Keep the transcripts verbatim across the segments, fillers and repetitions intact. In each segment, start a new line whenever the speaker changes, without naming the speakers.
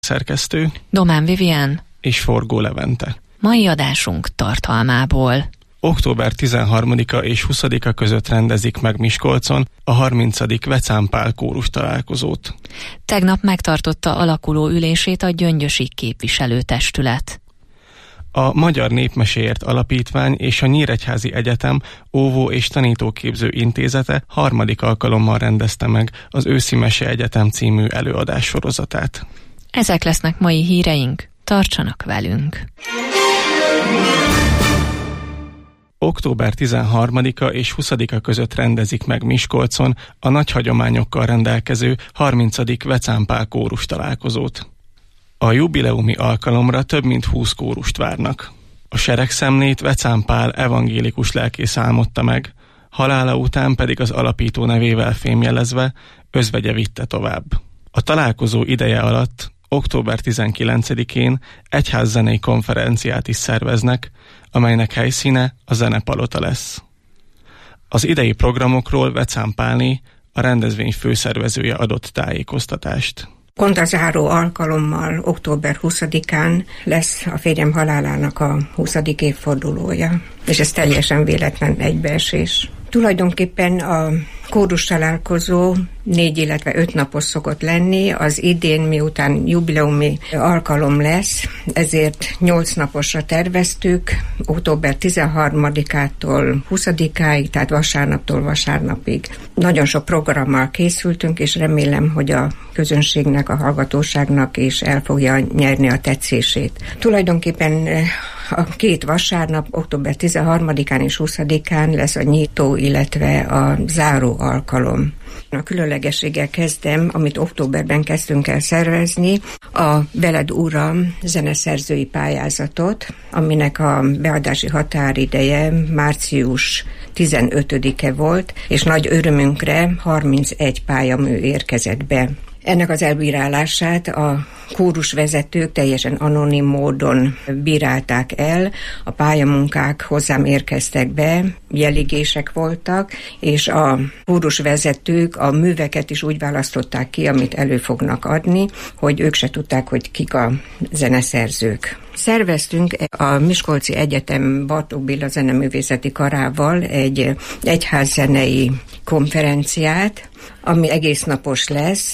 Szerkesztő
Domán Vivien
és Forgó Levente.
Mai adásunk tartalmából.
október tizenharmadika és huszadika között rendezik meg Miskolcon a harmincadik Vecán Pál kórus találkozót.
Tegnap megtartotta alakuló ülését a Gyöngyösi képviselőtestület.
A Magyar Népmeséért Alapítvány és a Nyíregyházi Egyetem Óvó- és Tanítóképző Intézete harmadik alkalommal rendezte meg az Őszi Mese Egyetem című előadássorozatát.
Ezek lesznek mai híreink, tartsanak velünk!
október tizenharmadika és huszadika között rendezik meg Miskolcon a nagy hagyományokkal rendelkező harmincadik Vecán Pál kórus találkozót. A jubileumi alkalomra több mint húsz kórust várnak. A seregszemlét Vecán Pál evangélikus lelkész álmodta meg, halála után pedig az alapító nevével fémjelezve özvegye vitte tovább. A találkozó ideje alatt október tizenkilencedikén egyházzenei konferenciát is szerveznek, amelynek helyszíne a Zenepalota lesz. Az idei programokról Vecán Pálné, a rendezvény főszervezője adott tájékoztatást.
Pont a záró alkalommal október huszadikán lesz a férjem halálának a huszadik évfordulója, és ez teljesen véletlen egybeesés. Tulajdonképpen a kórus találkozó négy, illetve öt napos szokott lenni, az idén miután jubileumi alkalom lesz, ezért nyolc naposra terveztük, október tizenharmadikától huszadikáig, tehát vasárnaptól vasárnapig. Nagyon sok programmal készültünk, és remélem, hogy a közönségnek, a hallgatóságnak is el fogja nyerni a tetszését. Tulajdonképpen a két vasárnap, október tizenharmadikán és huszadikán lesz a nyitó, illetve a záró alkalom. A különlegességgel kezdem, amit októberben kezdtünk el szervezni, a Veled Uram zeneszerzői pályázatot, aminek a beadási határideje március tizenötödike volt, és nagy örömünkre harmincegy pályamű érkezett be. Ennek az elbírálását a kórusvezetők teljesen anonim módon bírálták el, a pályamunkák hozzám érkeztek be, jeligések voltak, és a kórusvezetők a műveket is úgy választották ki, amit elő fognak adni, hogy ők se tudták, hogy kik a zeneszerzők. Szerveztünk a Miskolci Egyetem Bartók Béla Zeneművészeti Karával egy egyházzenei konferenciát, ami egész napos lesz,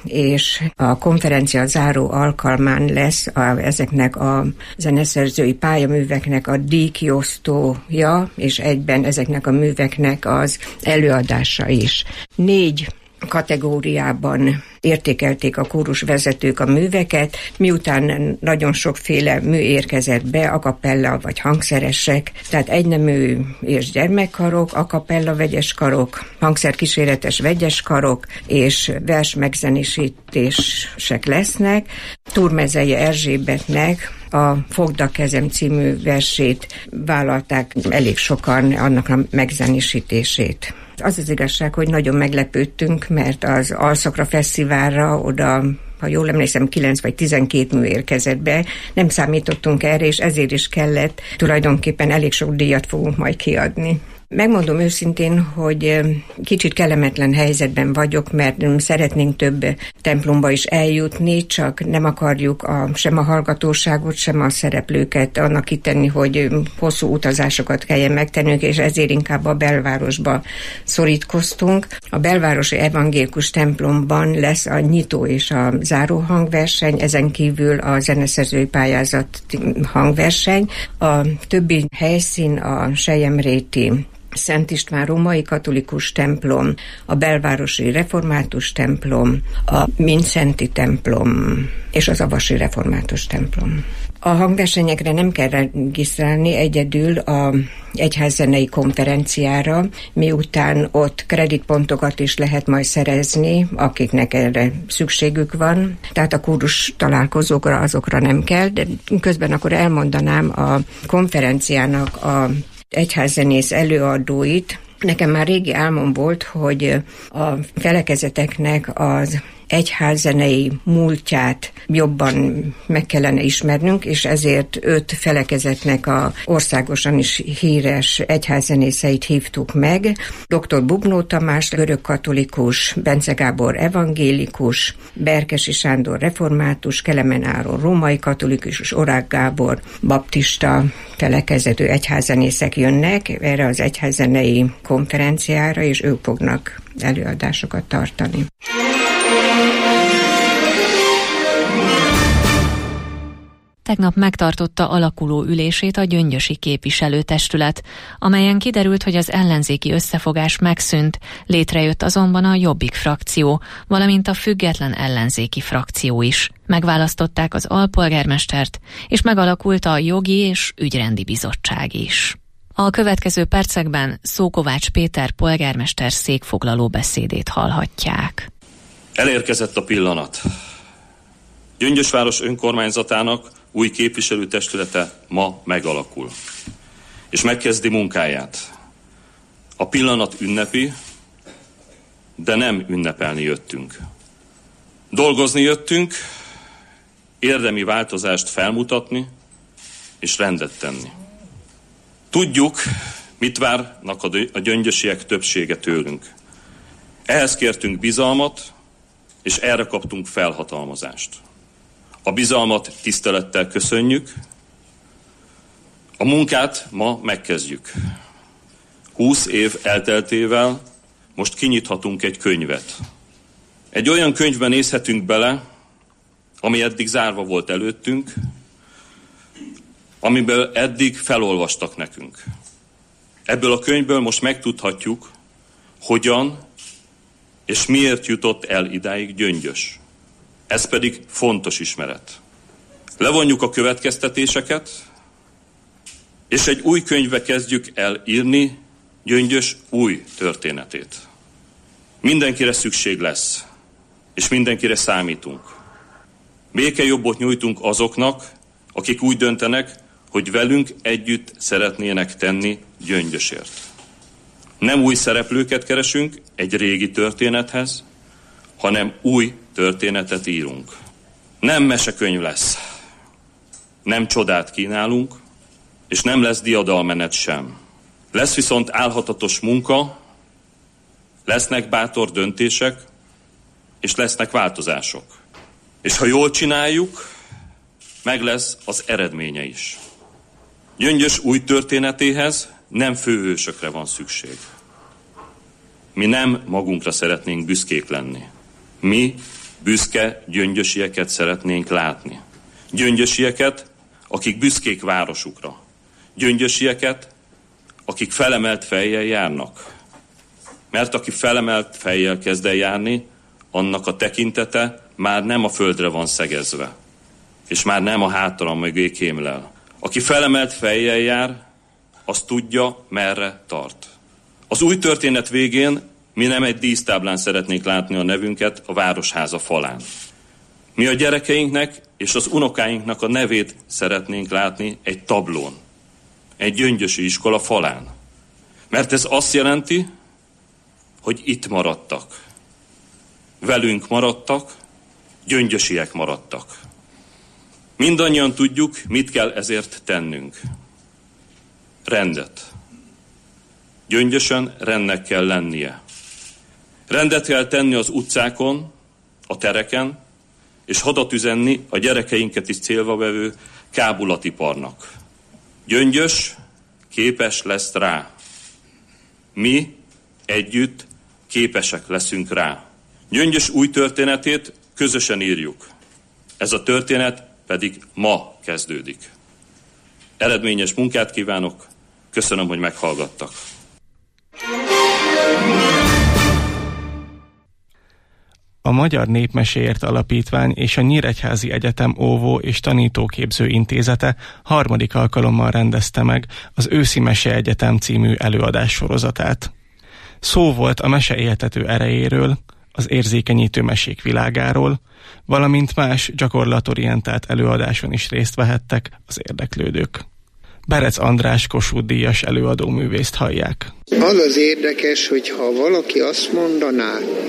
és a konferencia záró alkalmán lesz a, ezeknek a zeneszerzői pályaműveknek a díjkiosztója, és egyben ezeknek a műveknek az előadása is. Négy kategóriában értékelték a kórusvezetők a műveket, miután nagyon sokféle mű érkezett be, a cappella vagy hangszeresek, tehát egynemű és gyermekkarok, a cappella vegyes karok, hangszerkíséretes vegyes karok és vers megzenésítések lesznek. Turmezei Erzsébetnek a Fogd a kezem című versét vállalták elég sokan, annak a megzenésítését. Az az igazság, hogy nagyon meglepődtünk, mert az Alszakra Fesztiválra oda, ha jól emlékszem, kilenc vagy tizenkét mű érkezett be. Nem számítottunk erre, és ezért is kellett. Tulajdonképpen elég sok díjat fogunk majd kiadni. Megmondom őszintén, hogy kicsit kellemetlen helyzetben vagyok, mert szeretnénk több templomba is eljutni, csak nem akarjuk a, sem a hallgatóságot, sem a szereplőket annak kitenni, hogy hosszú utazásokat kelljen megtennünk, és ezért inkább a belvárosba szorítkoztunk. A belvárosi evangélikus templomban lesz a nyitó és a záró hangverseny, ezen kívül a zeneszerzői pályázat hangverseny. A többi helyszín a selyemréti Szent István római katolikus templom, a belvárosi református templom, a Minszenti templom és az avasi református templom. A hangversenyekre nem kell regisztrálni, egyedül a egyházzenei konferenciára, miután ott kreditpontokat is lehet majd szerezni, akiknek erre szükségük van. Tehát a kórus találkozókra azokra nem kell, de közben akkor elmondanám a konferenciának a egyházzenész előadóit. Nekem már régi álmom volt, hogy a felekezeteknek az egyházzenei múltját jobban meg kellene ismernünk, és ezért öt felekezetnek a országosan is híres egyházzenészeit hívtuk meg. doktor Bubnó Tamás, görögkatolikus, Bence Gábor evangélikus, Berkesi Sándor református, Kelemen Áron római katolikus, és Orák Gábor baptista felekezetű egyházzenészek jönnek erre az egyházzenei konferenciára, és ők fognak előadásokat tartani.
Tegnap megtartotta alakuló ülését a gyöngyösi képviselőtestület, amelyen kiderült, hogy az ellenzéki összefogás megszűnt, létrejött azonban a Jobbik frakció, valamint a független ellenzéki frakció is. Megválasztották az alpolgármestert, és megalakult a jogi és ügyrendi bizottság is. A következő percekben Szókovács Péter polgármester székfoglaló beszédét hallhatják.
Elérkezett a pillanat. Gyöngyösváros önkormányzatának új képviselőtestülete ma megalakul, és megkezdi munkáját. A pillanat ünnepi, de nem ünnepelni jöttünk. Dolgozni jöttünk, érdemi változást felmutatni és rendet tenni. Tudjuk, mit várnak a gyöngyösiek többsége tőlünk. Ehhez kértünk bizalmat, és erre kaptunk felhatalmazást. A bizalmat tisztelettel köszönjük, a munkát ma megkezdjük. Húsz év elteltével most kinyithatunk egy könyvet. Egy olyan könyvben nézhetünk bele, ami eddig zárva volt előttünk, amiből eddig felolvastak nekünk. Ebből a könyvből most megtudhatjuk, hogyan és miért jutott el idáig Gyöngyös. Ez pedig fontos ismeret. Levonjuk a következtetéseket, és egy új könyvbe kezdjük el írni Gyöngyös új történetét. Mindenkire szükség lesz, és mindenkire számítunk. Békejobbot nyújtunk azoknak, akik úgy döntenek, hogy velünk együtt szeretnének tenni Gyöngyösért. Nem új szereplőket keresünk egy régi történethez, hanem új történetet írunk. Nem mesekönyv lesz, nem csodát kínálunk, és nem lesz diadalmenet sem. Lesz viszont álhatatos munka, lesznek bátor döntések, és lesznek változások. És ha jól csináljuk, meg lesz az eredménye is. Gyöngyös új történetéhez nem főhősökre van szükség. Mi nem magunkra szeretnénk büszkék lenni. Mi büszke gyöngyösieket szeretnénk látni. Gyöngyösieket, akik büszkék városukra. Gyöngyösieket, akik felemelt fejjel járnak. Mert aki felemelt fejjel kezd el járni, annak a tekintete már nem a földre van szegezve, és már nem a hátra mögé kémlel. Aki felemelt fejjel jár, az tudja, merre tart. Az új történet végén mi nem egy dísztáblán szeretnénk látni a nevünket a városháza falán. Mi a gyerekeinknek és az unokáinknak a nevét szeretnénk látni egy tablón, egy gyöngyösi iskola falán. Mert ez azt jelenti, hogy itt maradtak. Velünk maradtak, gyöngyösiek maradtak. Mindannyian tudjuk, mit kell ezért tennünk. Rendet. Gyöngyösön rendnek kell lennie. Rendet kell tenni az utcákon, a tereken, és hadat üzenni a gyerekeinket is célba vevő kábulatiparnak. Gyöngyös képes lesz rá. Mi együtt képesek leszünk rá. Gyöngyös új történetét közösen írjuk. Ez a történet pedig ma kezdődik. Eredményes munkát kívánok, köszönöm, hogy meghallgattak.
A Magyar Népmeséért Alapítvány és a Nyíregyházi Egyetem Óvó és Tanítóképző Intézete harmadik alkalommal rendezte meg az Őszi Mese Egyetem című előadássorozatát. Szó volt a mese éltető erejéről, az érzékenyítő mesék világáról, valamint más gyakorlatorientált előadáson is részt vehettek az érdeklődők. Berec András Kossuth-díjas előadóművészt hallják.
Az az érdekes, hogy ha valaki azt mondaná,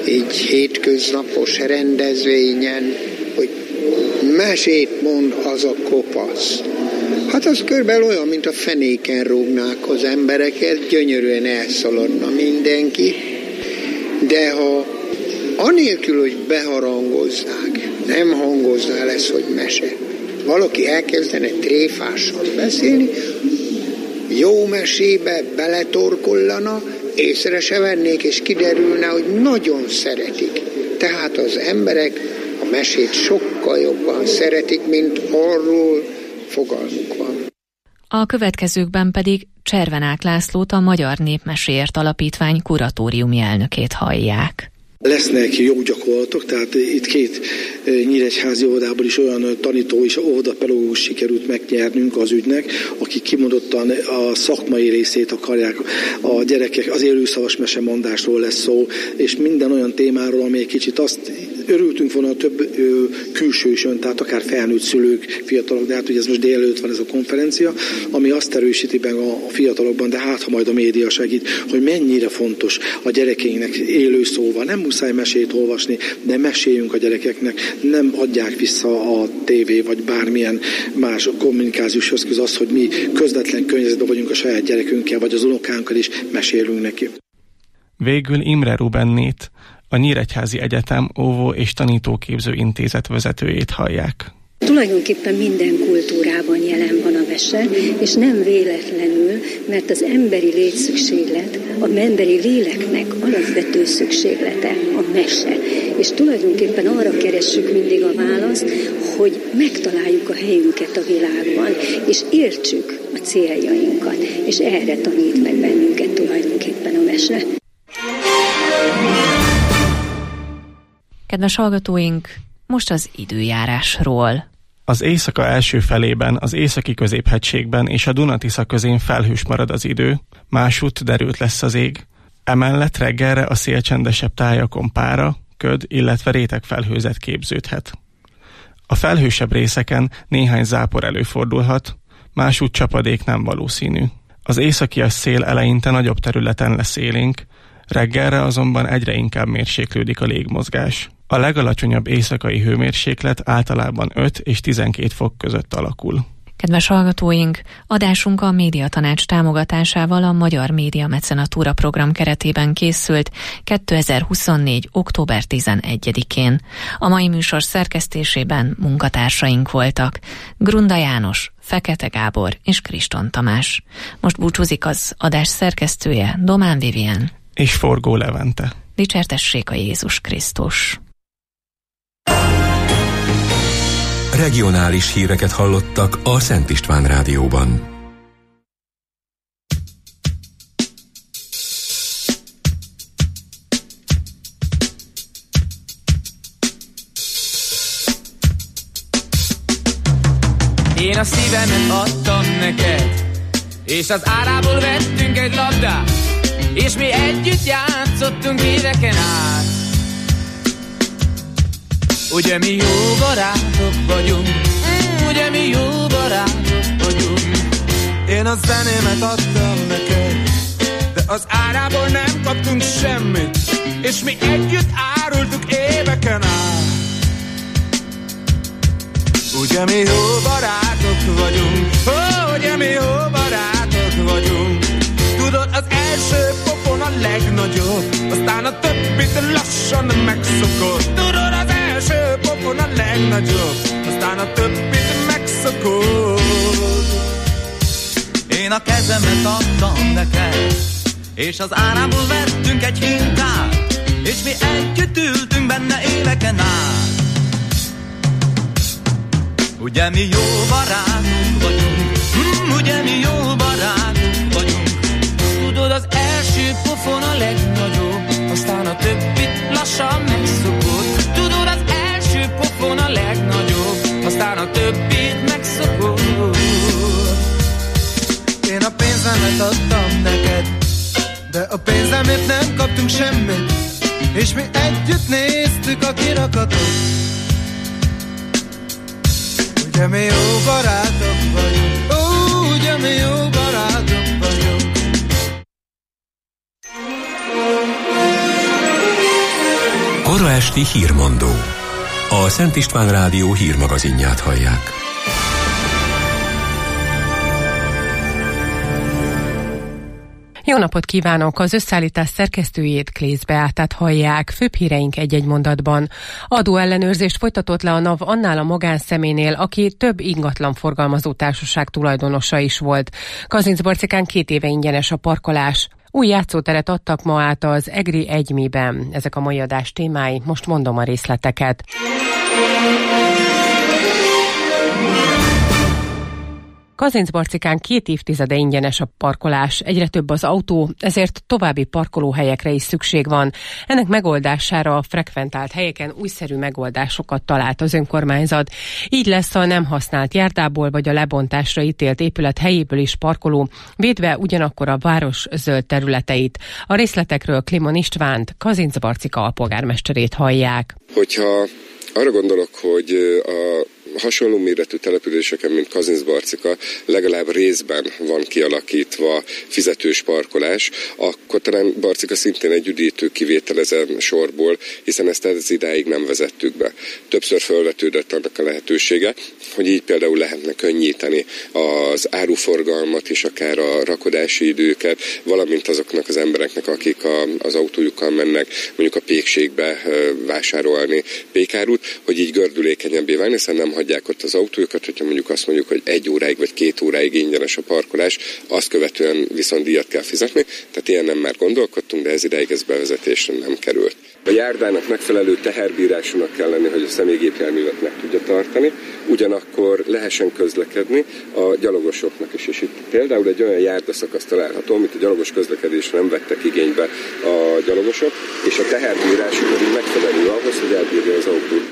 egy hétköznapos rendezvényen, hogy mesét mond az a kopasz. Hát az körülbelül olyan, mint a fenéken rúgnák az embereket, gyönyörűen elszaladna mindenki, de ha anélkül, hogy beharangoznák, nem hangozná lesz, hogy mese. Valaki elkezdene tréfással beszélni, jó mesébe beletorkollana, észre se vennék, és kiderülne, hogy nagyon szeretik. Tehát az emberek a mesét sokkal jobban szeretik, mint arról fogalmuk van.
A következőkben pedig Cservenák Lászlót, a Magyar Népmeséért Alapítvány kuratóriumi elnökét hallják.
Lesznek jó gyakorlatok, tehát itt két nyíregyházi óvodából is olyan tanító és óvodapedagógus sikerült megnyernünk az ügynek, akik kimondottan a szakmai részét akarják a gyerekek, az élőszavas mesemondásról lesz szó, és minden olyan témáról, ami egy kicsit azt örültünk volna, a több ö, külső is jön, tehát akár felnőtt szülők, fiatalok, de hát ugye ez most délelőtt van ez a konferencia, ami azt erősíti meg a, a fiatalokban, de hát ha majd a média segít, hogy mennyire fontos a gyerekeinknek élő szóval. Nem muszáj mesét olvasni, de meséljünk a gyerekeknek, nem adják vissza a tévé vagy bármilyen más kommunikációs eszköz az, hogy mi közvetlen környezetben vagyunk a saját gyerekünkkel, vagy az unokánkkal is mesélünk neki.
Végül Imre Rubennét, a Nyíregyházi Egyetem óvó- és tanítóképző intézet vezetőjét hallják.
Tulajdonképpen minden kultúrában jelen van a mese, és nem véletlenül, mert az emberi létszükséglet, az emberi léleknek alapvető szükséglete a mese. És tulajdonképpen arra keressük mindig a választ, hogy megtaláljuk a helyünket a világban, és értsük a céljainkat, és erre tanít meg bennünket tulajdonképpen a mese.
Kedves hallgatóink, most az időjárásról.
Az éjszaka első felében az északi középhegységben és a Duna-Tisza közén felhős marad az idő, másútt derült lesz az ég. Emellett reggelre a szélcsendesebb tájakon pára, köd, illetve rétegfelhőzet képződhet. A felhősebb részeken néhány zápor előfordulhat, másútt csapadék nem valószínű. Az északias szél eleinte nagyobb területen lesz élénk, reggelre azonban egyre inkább mérséklődik a légmozgás. A legalacsonyabb éjszakai hőmérséklet általában öt és tizenkét fok között alakul.
Kedves hallgatóink, adásunk a Médiatanács támogatásával a Magyar Média Mecenatúra program keretében készült kétezer-huszonnégy. október tizenegyedikén. A mai műsor szerkesztésében munkatársaink voltak: Grunda János, Fekete Gábor és Kriston Tamás. Most búcsúzik az adás szerkesztője, Domán Vivien
és Forgó Levente.
Dicsértessék a Jézus Krisztus!
Regionális híreket hallottak a Szent István Rádióban.
Én a szívemet adtam neked, és az árából vettünk egy labdát, és mi együtt játszottunk éveken át. Ugye mi jó barátok vagyunk, mm, ugye mi jó barátok vagyunk.
Én a zenémet adtam neked, de az árából nem kaptunk semmit, és mi együtt árultuk éveken át. Ugye mi jó barátok vagyunk, ó, ugye mi jó barátok vagyunk. Tudod, az első pofon a legnagyobb, aztán a többit lassan megszokod. Tudod, az első pofon a legnagyobb, aztán a többit megszokod.
Én a kezemet adtam neked, és az árából vettünk egy hintát, és mi együtt ültünk benne éveken át. Ugye mi jó barátunk vagyunk, mm, ugye mi jó barátunk vagyunk. Tudod, az első pofon a legnagyobb, aztán a többit lassan megszokod. Tudod, az első pofon a legnagyobb, aztán a többit megszokod.
Én a pénzemet adtam neked, de a pénzemért nem kaptunk semmit, és mi együtt néztük a kirakatot. Ugye mi jó barátok vagyunk, ó, ugye mi jó barátok vagyunk.
Kona esti hírmondó. A Szent István Rádió hírmagazinját hallják.
Jó napot kívánok! Az összeállítás szerkesztőjét, Klész Beátát hallják. Főbb híreink egy-egy mondatban. Adóellenőrzést folytatott le a NAV annál a magánszeménél, aki több ingatlan forgalmazó társaság tulajdonosa is volt. Kazincbarcikán két éve ingyenes a parkolás. Új játszóteret adtak ma át az Egri Egymiben. Ezek a mai adás témái, most mondom a részleteket. Kazincbarcikán két évtizede ingyenes a parkolás, egyre több az autó, ezért további parkolóhelyekre is szükség van. Ennek megoldására a frekventált helyeken újszerű megoldásokat talált az önkormányzat. Így lesz a nem használt járdából vagy a lebontásra ítélt épület helyéből is parkoló, védve ugyanakkor a város zöld területeit. A részletekről Klimon Istvánt, Kazincbarcika alpolgármesterét hallják.
Hogyha arra gondolok, hogy a hasonló méretű településeken, mint Kazincbarcika, legalább részben van kialakítva fizetős parkolás, akkor talán Barcika szintén egy üdítő kivétel ezen sorból, hiszen ezt ez idáig nem vezettük be. Többször felvetődött annak a lehetősége, hogy így például lehetne könnyíteni az áruforgalmat és akár a rakodási időket, valamint azoknak az embereknek, akik a, az autójukkal mennek mondjuk a pékségbe vásárolni pékárút, hogy így gördülékenyebbé válni, hiszen nem hagyják ott az autójukat, hogyha mondjuk azt mondjuk, hogy egy óráig vagy két óráig ingyenes a parkolás, azt követően viszont díjat kell fizetni, tehát ilyenen már gondolkodtunk, de ez ideig ez bevezetésre nem került. A járdának megfelelő teherbírásúnak kell lenni, hogy a személygépjárművet meg tudja tartani, ugyanakkor lehessen közlekedni a gyalogosoknak is. És itt például egy olyan járdaszakasz található, amit a gyalogos közlekedésre nem vettek igénybe a gyalogosok, és a teherbírású pedig megfelelő ahhoz, hogy elbírja az autót.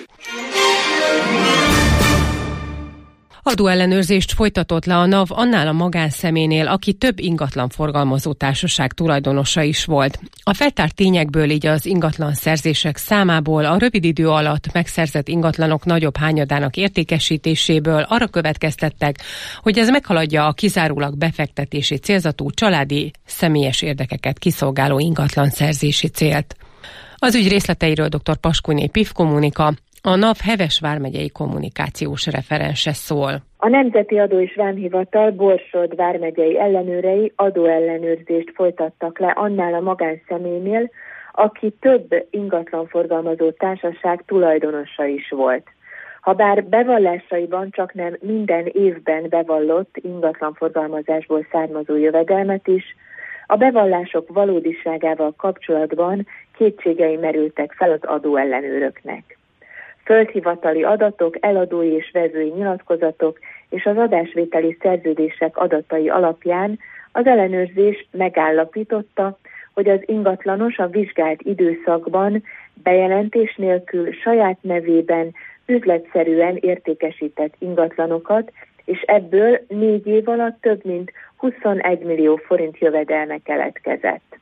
Adóellenőrzést folytatott le a NAV annál a magánszeménél, aki több ingatlan forgalmazó társaság tulajdonosa is volt. A feltárt tényekből, így az ingatlan szerzések számából, a rövid idő alatt megszerzett ingatlanok nagyobb hányadának értékesítéséből arra következtettek, hogy ez meghaladja a kizárólag befektetési célzatú családi, személyes érdekeket kiszolgáló ingatlan szerzési célt. Az ügy részleteiről dr. Paskuné Pif Kommunika, a NAV Heves vármegyei kommunikációs referense szól.
A Nemzeti Adó és Vámhivatal Borsod vármegyei ellenőrei adóellenőrzést folytattak le annál a magánszemélynél, aki több ingatlanforgalmazó társaság tulajdonosa is volt. Habár bevallásaiban csak nem minden évben bevallott ingatlanforgalmazásból származó jövedelmet is, a bevallások valódiságával kapcsolatban kétségei merültek fel az adóellenőröknek. Földhivatali adatok, eladói és vezői nyilatkozatok és az adásvételi szerződések adatai alapján az ellenőrzés megállapította, hogy az ingatlanos a vizsgált időszakban bejelentés nélkül saját nevében üzletszerűen értékesített ingatlanokat, és ebből négy év alatt több mint huszonegy millió forint jövedelme keletkezett.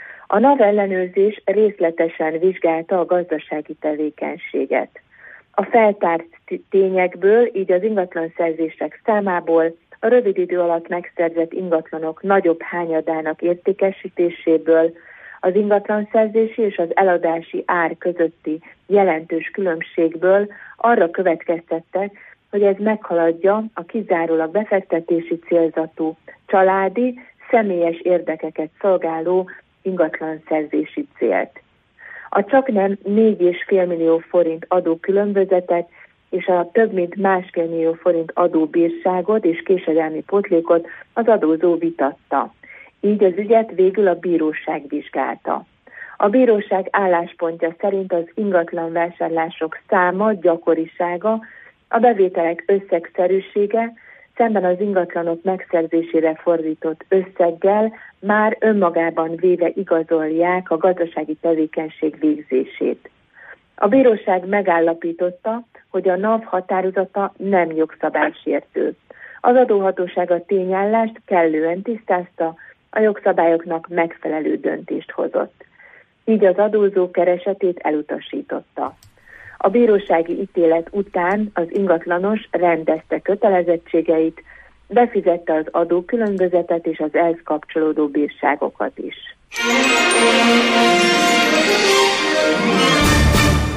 A NAV ellenőrzés részletesen vizsgálta a gazdasági tevékenységet. A feltárt tényekből, így az ingatlanszerzések számából, a rövid idő alatt megszerzett ingatlanok nagyobb hányadának értékesítéséből, az ingatlanszerzési és az eladási ár közötti jelentős különbségből arra következtettek, hogy ez meghaladja a kizárólag befektetési célzatú, családi, személyes érdekeket szolgáló ingatlanszerzési célt. A csaknem négy egész öt millió forint adókülönbözetet és a több mint másfél millió forint adóbírságot és késedelmi pótlékot az adózó vitatta. Így az ügyet végül a bíróság vizsgálta. A bíróság álláspontja szerint az ingatlanvásárlások száma, gyakorisága, a bevételek összegszerűsége szemben az ingatlanok megszerzésére fordított összeggel már önmagában véve igazolják a gazdasági tevékenység végzését. A bíróság megállapította, hogy a NAV határozata nem jogszabálysértő. Az adóhatóság a tényállást kellően tisztázta, a jogszabályoknak megfelelő döntést hozott. Így az adózó keresetét elutasította. A bírósági ítélet után az ingatlanos rendezte kötelezettségeit, befizette az adókülönbözetet és az ehhez kapcsolódó bírságokat is.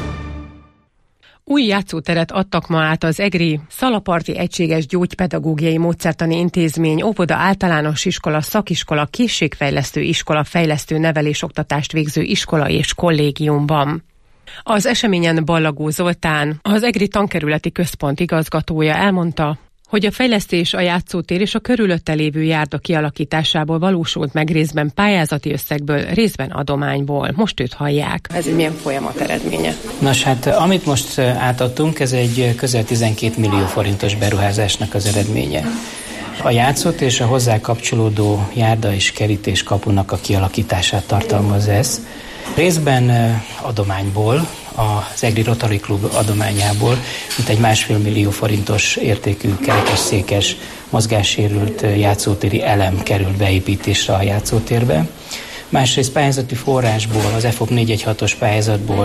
Új játszóteret adtak ma át az egri Szalaparti Egységes Gyógypedagógiai Módszertani Intézmény, óvoda, általános iskola, szakiskola, készségfejlesztő iskola, fejlesztő nevelésoktatást végző iskola és kollégiumban. Az eseményen Ballagó Zoltán, az egri tankerületi központ igazgatója elmondta, hogy a fejlesztés, a játszótér és a körülötte lévő járda kialakításából valósult meg részben pályázati összegből, részben adományból. Most őt hallják. Ez egy milyen folyamat eredménye?
Nos, hát amit most átadtunk, ez egy közel tizenkét millió forintos beruházásnak az eredménye. A játszót és a hozzá kapcsolódó járda és kerítés kapunak a kialakítását tartalmaz ez. Részben adományból, az Egri Rotary Klub adományából, mint egy másfél millió forintos értékű kerekesszékes mozgássérült játszótéri elem került beépítésre a játszótérbe. Másrészt pályázati forrásból, az F O P négy egy hatos pályázatból,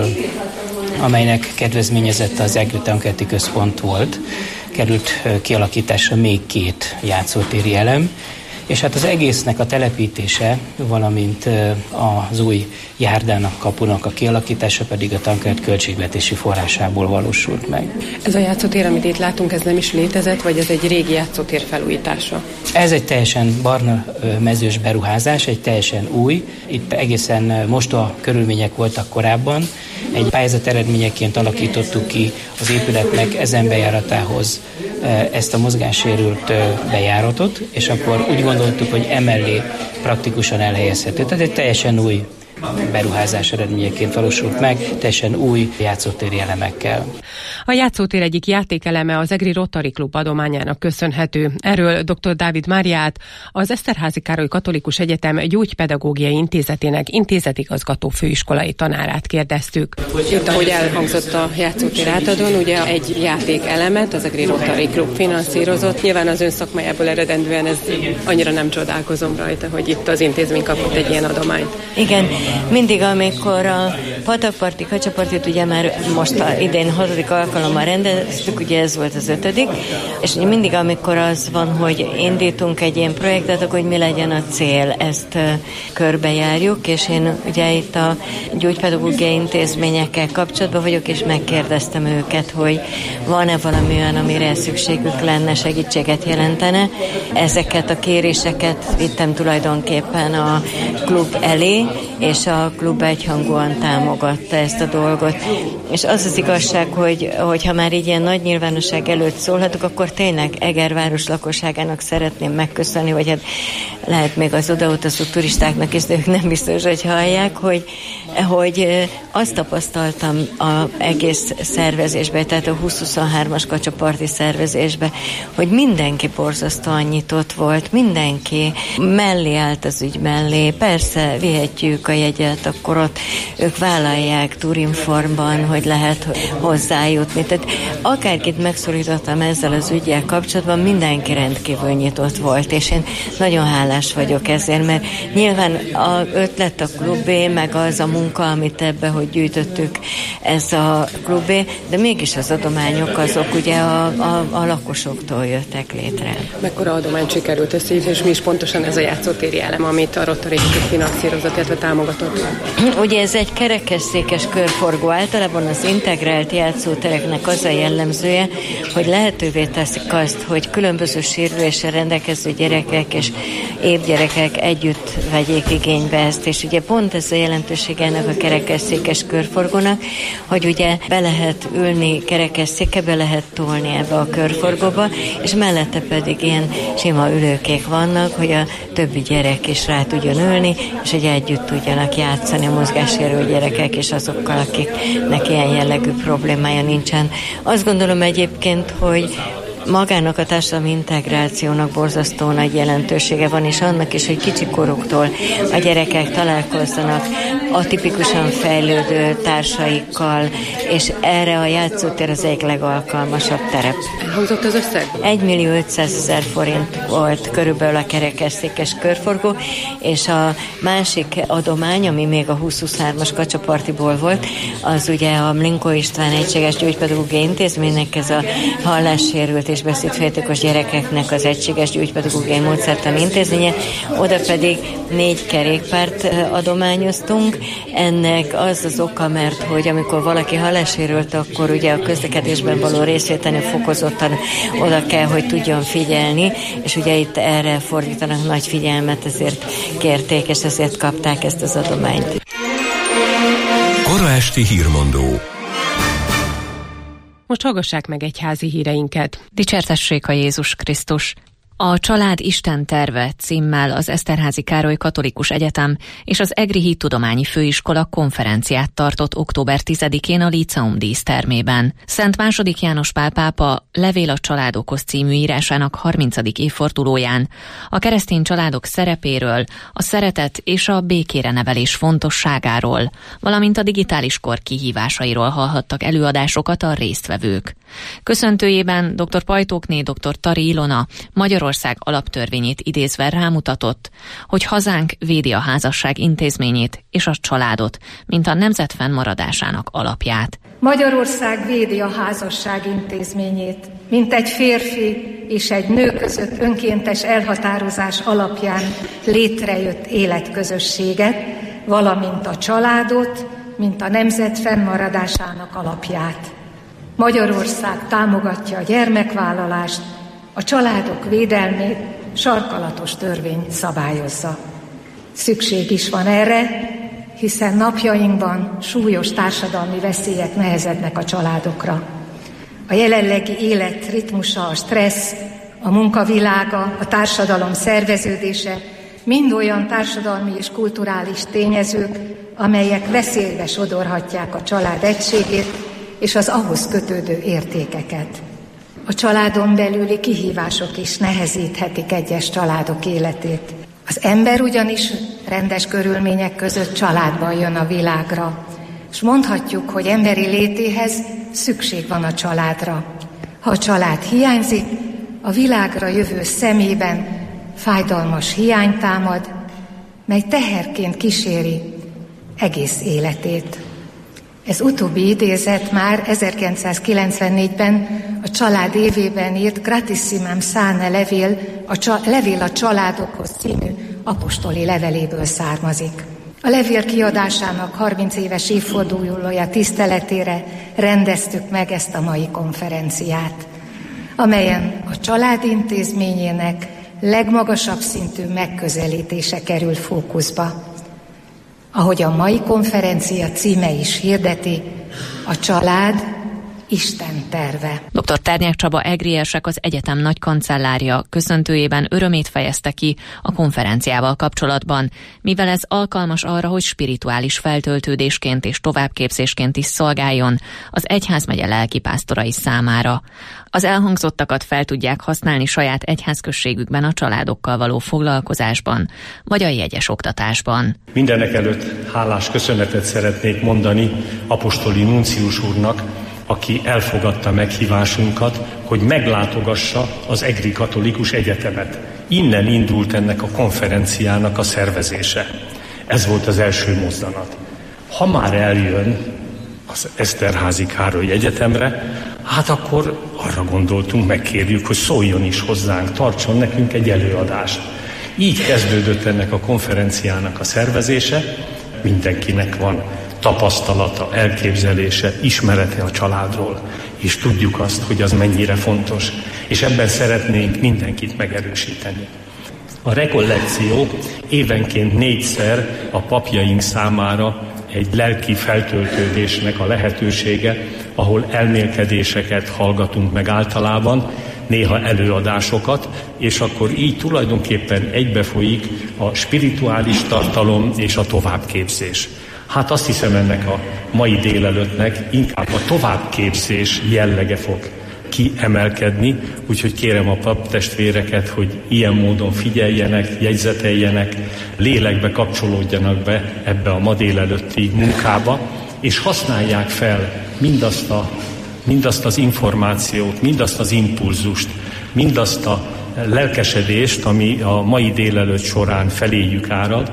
amelynek kedvezményezett az Egri Tankerületi Központ volt, került kialakításra még két játszótéri elem, és hát az egésznek a telepítése, valamint az új járdának, kapunak a kialakítása pedig a tankert költségvetési forrásából valósult meg.
Ez a játszótér, amit itt látunk, ez nem is létezett, vagy ez egy régi játszótér felújítása?
Ez egy teljesen barna mezős beruházás, egy teljesen új. Itt egészen mostoha körülmények voltak korábban. Egy pályázat eredményeként alakítottuk ki az épületnek ezen bejáratához ezt a mozgássérült bejáratot, és akkor úgy gondoltuk, hogy emellé praktikusan elhelyezhető. Tehát egy teljesen új beruházás eredményeként valósult meg, teljesen új játszótéri elemekkel.
A játszótér egyik játékeleme az Egri Rotary Klub adományának köszönhető. Erről dr. Dávid Máriát, az Eszterházy Károly Katolikus Egyetem Gyógypedagógiai Intézetének intézetigazgató főiskolai tanárát kérdeztük. Itt, ahogy elhangzott a játszótér átadón, ugye egy játékelemet az Egri Rotary Klub finanszírozott. Nyilván az ön szakmájából eredendően ez annyira nem csodálkozom rajta, hogy itt az intézmény kapott egy ilyen adományt.
Igen, mindig, amikor a patakparti, kacsapartit ugye már most a idén hatodik alkalommal rendeztük, ugye ez volt az ötödik, és ugye mindig, amikor az van, hogy indítunk egy ilyen projektet, akkor hogy mi legyen a cél, ezt uh, körbejárjuk, és én ugye itt a gyógypedagógiai intézményekkel kapcsolatban vagyok, és megkérdeztem őket, hogy van-e valami olyan, amire szükségük lenne, segítséget jelentene. Ezeket a kéréseket vittem tulajdonképpen a klub elé, és a klub egyhangúan támogatta ezt a dolgot. És az az igazság, hogy, hogy ha már így ilyen nagy nyilvánosság előtt szólhatok, akkor tényleg Egerváros lakosságának szeretném megköszönni, vagy hát lehet még az odautazó turistáknak is, de ők nem biztos, hogy hallják, hogy, hogy azt tapasztaltam az egész szervezésben, tehát a húsz huszonhármas kacsaparti szervezésben, hogy mindenki borzasztóan nyitott volt, mindenki mellé állt az ügy mellé, persze vihetjük a jegyet, akkor ott ők vállalják turinformban, hogy lehet hozzájutni. Tehát akárkit megszólítottam ezzel az üggyel kapcsolatban, mindenki rendkívül nyitott volt, és én nagyon hálás vagyok ezért, mert nyilván az ötlet a klubé, meg az a munka, amit ebbe, hogy gyűjtöttük, ez a klubé, de mégis az adományok azok ugye a, a, a lakosoktól jöttek létre.
Mekkora adományt sikerült összegyűjteni, és mi is pontosan ez a játszótéri elem, amit a Rotary finanszírozott, illetve támogatott?
Ugye ez egy kerekesszékes körforgó. Általában az integrált játszótereknek az a jellemzője, hogy lehetővé teszik azt, hogy különböző sérüléssel rendelkező gyerekek és évgyerekek együtt vegyék igénybe ezt, és ugye pont ez a jelentőség ennek a kerekesszékes körforgónak, hogy ugye be lehet ülni kerekesszékbe, be lehet tolni ebbe a körforgóba, és mellette pedig ilyen sima ülőkék vannak, hogy a többi gyerek is rá tudjon ülni, és hogy együtt tudjanak játszani a mozgássérült gyerekek és azokkal, akiknek ilyen jellegű problémája nincsen. Azt gondolom egyébként, hogy magának a társadalmi integrációnak borzasztó nagy jelentősége van, és annak is, hogy kicsikoroktól a gyerekek találkozzanak atipikusan fejlődő társaikkal, és erre a játszótér az egyik legalkalmasabb terep.
Elhangzott az összeg?
egymillió ötszázezer forint volt körülbelül a kerekesszékes körforgó, és a másik adomány, ami még a húsz huszonhármas kacsapartiból volt, az ugye a Mlinkó István Egységes Gyógypedagógiai Intézménynek ez a hallássérült és és beszédfejtékos gyerekeknek az Egységes Gyógypedagógiai Módszertani Intézménye, oda pedig négy kerékpárt adományoztunk. Ennek az az oka, mert hogy amikor valaki hallássérült, akkor ugye a közlekedésben való részvételni fokozottan oda kell, hogy tudjon figyelni, és ugye itt erre fordítanak nagy figyelmet, ezért kérték, és ezért kapták ezt az adományt.
Kora esti hírmondó.
Most hallgassák meg egyházi híreinket.
Dicsértessék a Jézus Krisztus! A Család Isten terve címmel az Eszterházy Károly Katolikus Egyetem és az Egri Hittudományi Főiskola konferenciát tartott október tizedikén a Líceum dísztermében. Szent második János Pál pápa Levél a családokhoz című írásának harmincadik évfordulóján a keresztény családok szerepéről, a szeretet és a békére nevelés fontosságáról, valamint a digitális kor kihívásairól hallhattak előadásokat a résztvevők. Köszöntőjében dr. Pajtókné dr. Tari Ilona Magyarország alaptörvényét idézve rámutatott, hogy hazánk védi a házasság intézményét és a családot, mint a nemzet fennmaradásának alapját.
Magyarország védi a házasság intézményét, mint egy férfi és egy nő között önkéntes elhatározás alapján létrejött életközösséget, valamint a családot, mint a nemzet fennmaradásának alapját. Magyarország támogatja a gyermekvállalást, a családok védelmét sarkalatos törvény szabályozza. Szükség is van erre, hiszen napjainkban súlyos társadalmi veszélyek nehezednek a családokra. A jelenlegi élet ritmusa, a stressz, a munkavilága, a társadalom szerveződése mind olyan társadalmi és kulturális tényezők, amelyek veszélybe sodorhatják a család egységét és az ahhoz kötődő értékeket. A családon belüli kihívások is nehezíthetik egyes családok életét. Az ember ugyanis rendes körülmények között családban jön a világra, és mondhatjuk, hogy emberi létéhez szükség van a családra. Ha a család hiányzik, a világra jövő szemében fájdalmas hiány támad, mely teherként kíséri egész életét. Ez utóbbi idézet már ezerkilencszázkilencvennégyben a család évében írt Gratissimam Sane levél a, csa- levél a családokhoz című apostoli leveléből származik. A levél kiadásának harminc éves évfordulója tiszteletére rendeztük meg ezt a mai konferenciát, amelyen a család intézményének legmagasabb szintű megközelítése kerül fókuszba. Ahogy a mai konferencia címe is hirdeti, a család Isten terve.
dr. Ternyák Csaba egriesek az egyetem nagykancellárja köszöntőjében örömét fejezte ki a konferenciával kapcsolatban, mivel ez alkalmas arra, hogy spirituális feltöltődésként és továbbképzésként is szolgáljon az egyházmegye lelkipásztorai számára. Az elhangzottakat fel tudják használni saját egyházközségükben a családokkal való foglalkozásban, vagy a jegyes oktatásban.
Mindenek előtt hálás köszönetet szeretnék mondani apostoli nuncius úrnak, aki elfogadta meghívásunkat, hogy meglátogassa az Egri Katolikus Egyetemet. Innen indult ennek a konferenciának a szervezése. Ez volt az első mozzanat. Ha már eljön az Eszterházy Károly Egyetemre, hát akkor arra gondoltunk, megkérjük, hogy szóljon is hozzánk, tartson nekünk egy előadást. Így kezdődött ennek a konferenciának a szervezése. Mindenkinek van tapasztalata, elképzelése, ismerete a családról, és tudjuk azt, hogy az mennyire fontos, és ebben szeretnénk mindenkit megerősíteni. A rekollekció évenként négyszer a papjaink számára egy lelki feltöltődésnek a lehetősége, ahol elmélkedéseket hallgatunk meg általában, néha előadásokat, és akkor így tulajdonképpen egybefolyik a spirituális tartalom és a továbbképzés. Hát azt hiszem, ennek a mai délelőttnek inkább a továbbképzés jellege fog kiemelkedni, úgyhogy kérem a paptestvéreket, hogy ilyen módon figyeljenek, jegyzeteljenek, lélekbe kapcsolódjanak be ebbe a ma délelőtti munkába, és használják fel mindazt, a, mindazt az információt, mindazt az impulzust, mindazt a lelkesedést, ami a mai délelőtt során feléjük árad.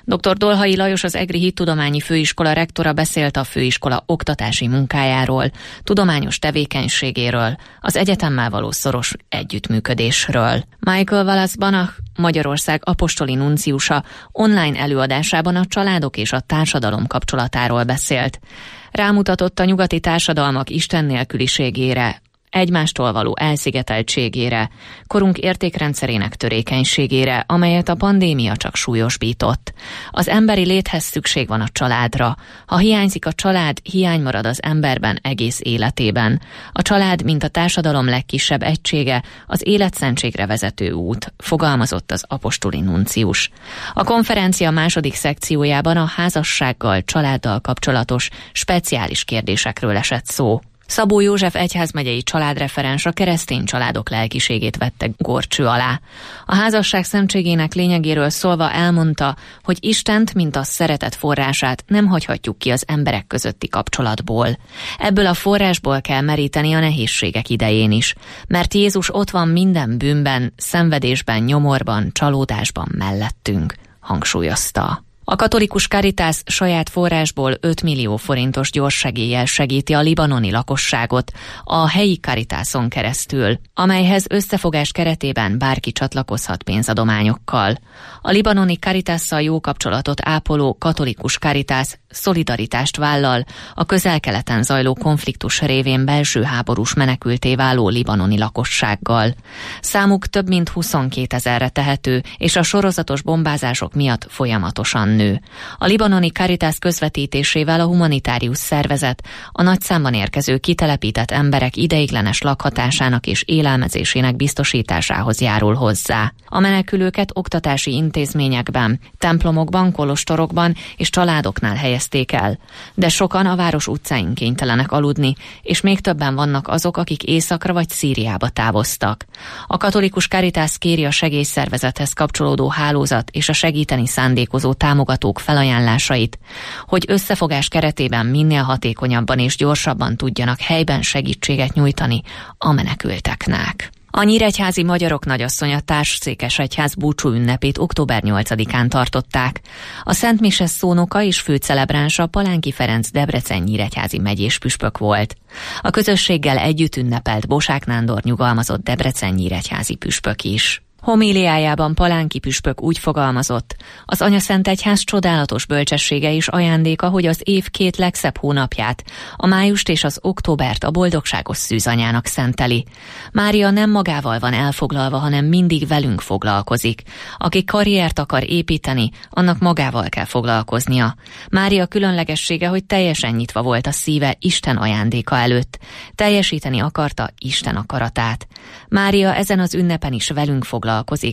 doktor Dolhai Lajos, az Egri Hittudományi Főiskola rektora beszélt a főiskola oktatási munkájáról, tudományos tevékenységéről, az egyetemmel való szoros együttműködésről. Michael Wallace Banach, Magyarország apostoli nunciusa online előadásában a családok és a társadalom kapcsolatáról beszélt. Rámutatott a nyugati társadalmak istennélküliségére, egymástól való elszigeteltségére, korunk értékrendszerének törékenységére, amelyet a pandémia csak súlyosbított. Az emberi léthez szükség van a családra. Ha hiányzik a család, hiány marad az emberben egész életében. A család, mint a társadalom legkisebb egysége, az életszentségre vezető út, fogalmazott az apostoli nuncius. A konferencia második szekciójában a házassággal, családdal kapcsolatos speciális kérdésekről esett szó. Szabó József egyházmegyei családreferens a keresztény családok lelkiségét vette górcső alá. A házasság szentségének lényegéről szólva elmondta, hogy Istent, mint a szeretet forrását nem hagyhatjuk ki az emberek közötti kapcsolatból. Ebből a forrásból kell meríteni a nehézségek idején is, mert Jézus ott van minden bűnben, szenvedésben, nyomorban, csalódásban mellettünk, hangsúlyozta. A katolikus Caritas saját forrásból öt millió forintos gyorssegéllyel segíti a libanoni lakosságot a helyi Caritason keresztül, amelyhez összefogás keretében bárki csatlakozhat pénzadományokkal. A libanoni Caritasszal jó kapcsolatot ápoló katolikus Caritas szolidaritást vállal a Közel-Keleten zajló konfliktus révén belső háborús menekülté váló libanoni lakossággal. Számuk több mint huszonkétezerre tehető, és a sorozatos bombázások miatt folyamatosan nő. A libanoni Caritas közvetítésével a humanitárius szervezet a nagy számban érkező kitelepített emberek ideiglenes lakhatásának és élelmezésének biztosításához járul hozzá. A menekülőket oktatási intézményekben, templomokban, kolostorokban és családoknál helyezték el, de sokan a város utcáin kénytelenek aludni, és még többen vannak azok, akik északra vagy Szíriába távoztak. A katolikus Caritas kéri a segélyszervezethez kapcsolódó hálózat és a segíteni szándékozó támogatók felajánlásait, hogy összefogás keretében minél hatékonyabban és gyorsabban tudjanak helyben segítséget nyújtani a menekülteknek. A nyíregyházi magyarok nagyasszonya társszékesegyház búcsú ünnepét október nyolcadikán tartották. A Szent Mise szónoka és főcelebránsa Palánki Ferenc Debrecen-nyíregyházi megyés püspök volt. A közösséggel együtt ünnepelt Bosák Nándor nyugalmazott Debrecen-nyíregyházi püspök is. Homíliájában Palánki püspök úgy fogalmazott: az Anyaszentegyház csodálatos bölcsessége és ajándéka, hogy az év két legszebb hónapját, a májust és az októbert a boldogságos szűzanyának szenteli. Mária nem magával van elfoglalva, hanem mindig velünk foglalkozik. Aki karriert akar építeni, annak magával kell foglalkoznia. Mária különlegessége, hogy teljesen nyitva volt a szíve Isten ajándéka előtt. Teljesíteni akarta Isten akaratát. Mária ezen az ünnepen is velünk foglalkozik.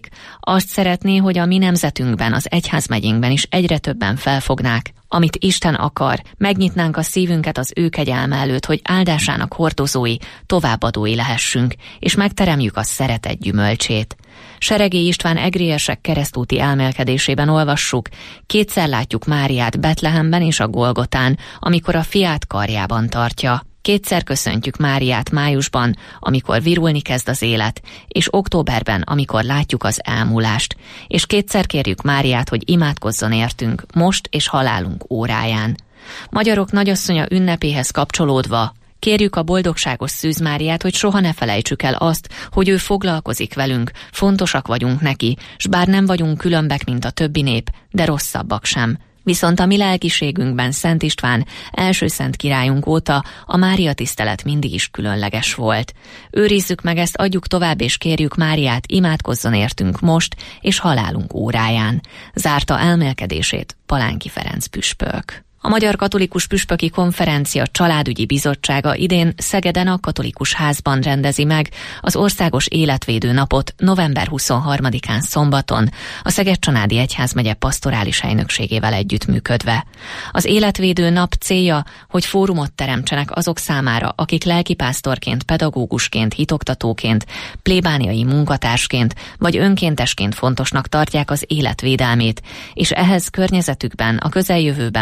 Azt szeretné, hogy a mi nemzetünkben, az egyházmegyénkben is egyre többen felfognák, amit Isten akar, megnyitnánk a szívünket az ő kegyelme előtt, hogy áldásának hordozói, továbbadói lehessünk, és megteremjük a szeretet gyümölcsét. Seregély István egriesek keresztúti elmélkedésében olvassuk: kétszer látjuk Máriát Betlehemben és a Golgotán, amikor a fiát karjában tartja. Kétszer köszöntjük Máriát májusban, amikor virulni kezd az élet, és októberben, amikor látjuk az elmúlást, és kétszer kérjük Máriát, hogy imádkozzon értünk most és halálunk óráján. Magyarok nagyasszonya ünnepéhez kapcsolódva kérjük a boldogságos Szűz Máriát, hogy soha ne felejtsük el azt, hogy ő foglalkozik velünk, fontosak vagyunk neki, s bár nem vagyunk különbek, mint a többi nép, de rosszabbak sem. Viszont a mi lelkiségünkben Szent István, első szent királyunk óta a Mária tisztelet mindig is különleges volt. Őrizzük meg ezt, adjuk tovább és kérjük Máriát, imádkozzon értünk most és halálunk óráján. Zárta elmélkedését Palánki Ferenc püspök. A Magyar Katolikus Püspöki Konferencia Családügyi Bizottsága idén Szegeden a Katolikus Házban rendezi meg az Országos Életvédő Napot november huszonharmadikán szombaton a Szeged-Csanádi Egyházmegye pastorális helynökségével együttműködve. Az Életvédő Nap célja, hogy fórumot teremtsenek azok számára, akik lelkipásztorként, pedagógusként, hitoktatóként, plébániai munkatársként vagy önkéntesként fontosnak tartják az életvédelmét, és ehhez környezetükben, a közeljövőben vagy később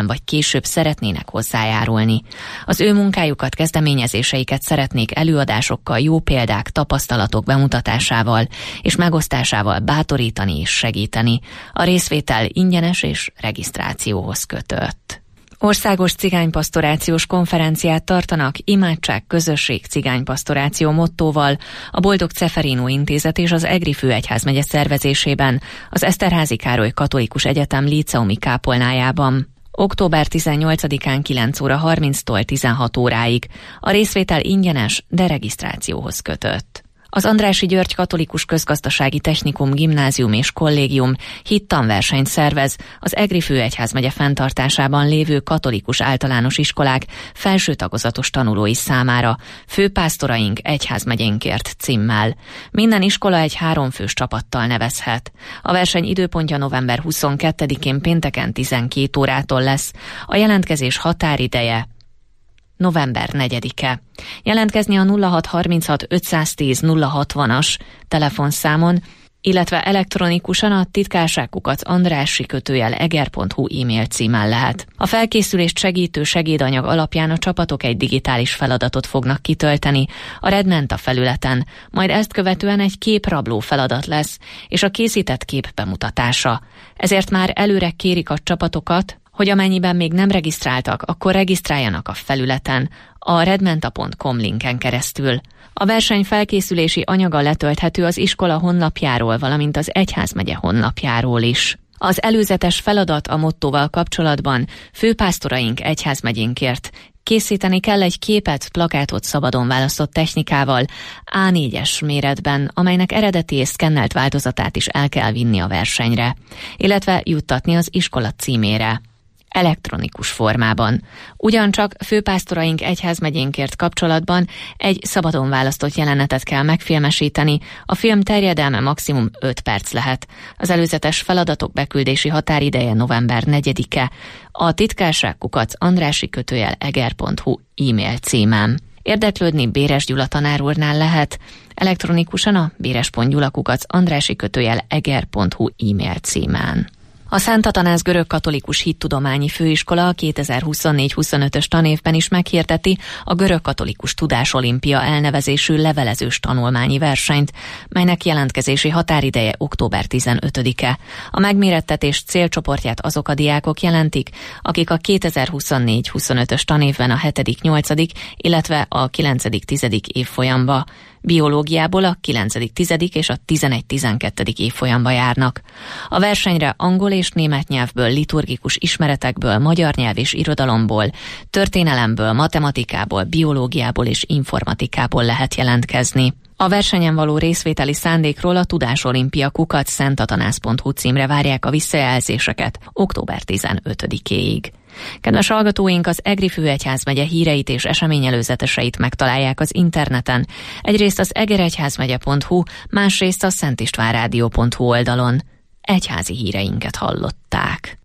később szeretnének hozzájárulni. Az ő munkájukat, kezdeményezéseiket szeretnék előadásokkal, jó példák, tapasztalatok bemutatásával és megosztásával bátorítani és segíteni. A részvétel ingyenes és regisztrációhoz kötött. Országos cigánypastorációs konferenciát tartanak Imádság, közösség, cigánypastoráció mottóval a Boldog Ceferino Intézet és az Egri Főegyházmegye szervezésében az Eszterházy Károly Katolikus Egyetem líceumi kápolnájában. október tizennyolcadikán kilenc óra harminctól tizenhat óráig. A részvétel ingyenes, de regisztrációhoz kötött. Az Andrássy György Katolikus Közgazdasági Technikum Gimnázium és Kollégium hittanversenyt szervez az Egri Főegyházmegye fenntartásában lévő katolikus általános iskolák felső tagozatos tanulói számára, Főpásztoraink egyházmegyénkért címmel. Minden iskola egy háromfős csapattal nevezhet. A verseny időpontja november huszonkettedikén pénteken tizenkét órától lesz. A jelentkezés határideje november negyedike. Jelentkezni a nulla hat harminchat ötszáztíz nulla hatvanas telefonszámon, illetve elektronikusan a titkárságkukac andrássy kötőjel eger pont hu e-mail címen lehet. A felkészülést segítő segédanyag alapján a csapatok egy digitális feladatot fognak kitölteni a Redmenta felületen, majd ezt követően egy képrabló feladat lesz, és a készített kép bemutatása. Ezért már előre kérik a csapatokat, hogy amennyiben még nem regisztráltak, akkor regisztráljanak a felületen, a redmenta pont com linken keresztül. A verseny felkészülési anyaga letölthető az iskola honlapjáról, valamint az egyházmegye honlapjáról is. Az előzetes feladat a mottóval kapcsolatban Főpásztoraink egyházmegyénkért. Készíteni kell egy képet, plakátot szabadon választott technikával, á négyes méretben, amelynek eredeti és szkennelt változatát is el kell vinni a versenyre, illetve juttatni az iskola címére. Elektronikus formában. Ugyancsak Főpásztoraink egyházmegyénkért kapcsolatban egy szabadon választott jelenetet kell megfilmesíteni, a film terjedelme maximum öt perc lehet. Az előzetes feladatok beküldési határideje november negyedike, a titkárságkukac andrássy kötőjel eger pont hu e-mail címen. Érdeklődni Béres Gyula tanár úrnál lehet, elektronikusan a béres pont gyula kukac andrássy kötőjel eger pont hu e-mail címen. A Szent Atanász Görögkatolikus Hittudományi Főiskola a kétezer-huszonnégy huszonötös tanévben is meghirdeti a Görögkatolikus Tudásolimpia elnevezésű levelezős tanulmányi versenyt, melynek jelentkezési határideje október tizenötödike. A megmérettetés célcsoportját azok a diákok jelentik, akik a kétezer-huszonnégy huszonötös tanévben a hetedik nyolcadik illetve a kilencedik tizedik évfolyamba, biológiából a kilencedik tizedik és a tizenegy tizenkettedik évfolyamba járnak. A versenyre angol és német nyelvből, liturgikus ismeretekből, magyar nyelv és irodalomból, történelemből, matematikából, biológiából és informatikából lehet jelentkezni. A versenyen való részvételi szándékról a Tudásolimpia kukac szentatanász pont hu címre várják a visszajelzéseket október tizenötödikéig. Kedves hallgatóink, az Egri Főegyházmegye híreit és eseményelőzeteseit megtalálják az interneten, egyrészt az egeregyházmegye pont hu, másrészt a szentistvánrádió pont hu oldalon. Egyházi híreinket hallották.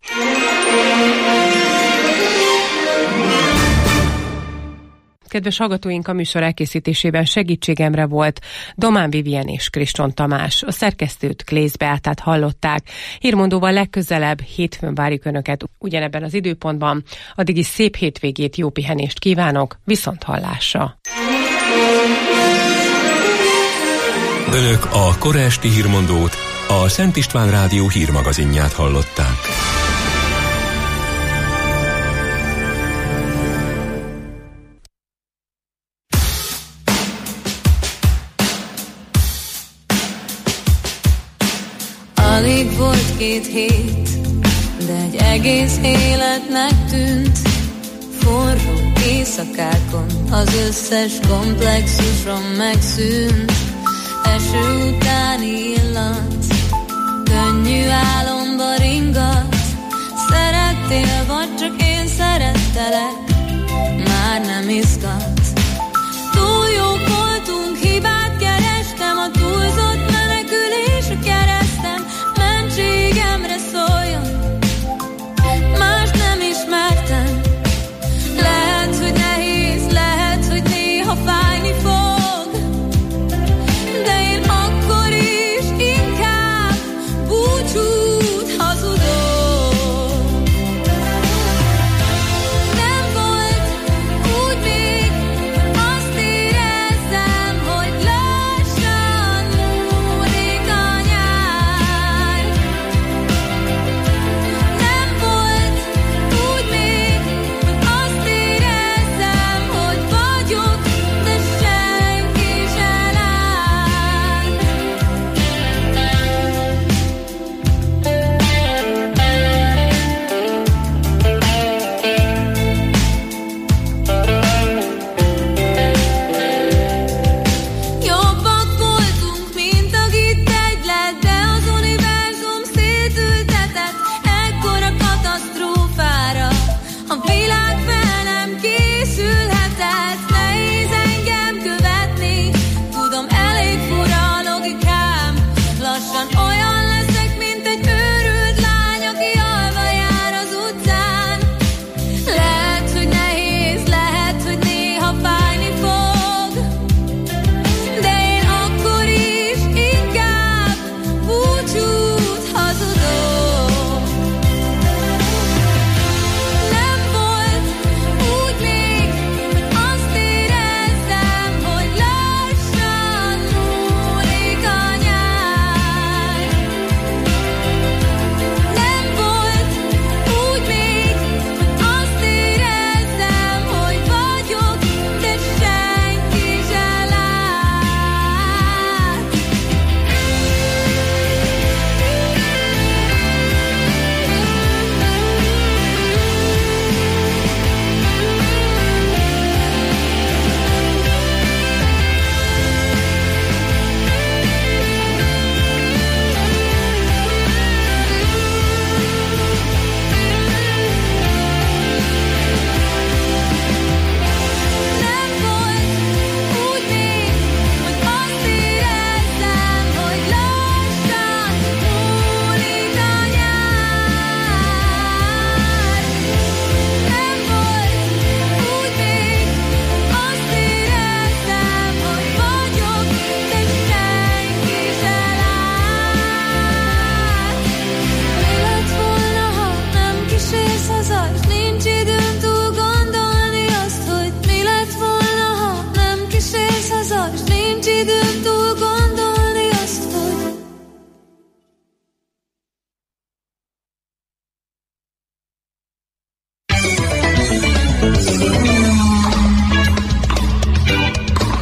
Kedves hallgatóink, a műsor elkészítésében segítségemre volt Domán Vivien és Kriston Tamás. A szerkesztőt, Klész Beátát hallották. Hírmondóval legközelebb hétfőn várjuk Önöket ugyanebben az időpontban. Addig is szép hétvégét, jó pihenést kívánok, viszont hallásra!
Önök a kora esti hírmondót, a Szent István Rádió hírmagazinját hallották.
Alig volt két hét, de egy egész életnek tűnt. Forró éjszakákon az összes komplexusom megszűnt. Eső utáni illat, könnyű álomba ringat. Szerettél, vagy csak én szerettelek, már nem izgat. Túl jók voltunk, hibát kerestem, a túlzott menekülés a keresztem. Mentségemre szóljon, más nem ismertem. Lehet, hogy nehéz, lehet, hogy néha fájni fog, de én akkor is inkább búcsút hazudok.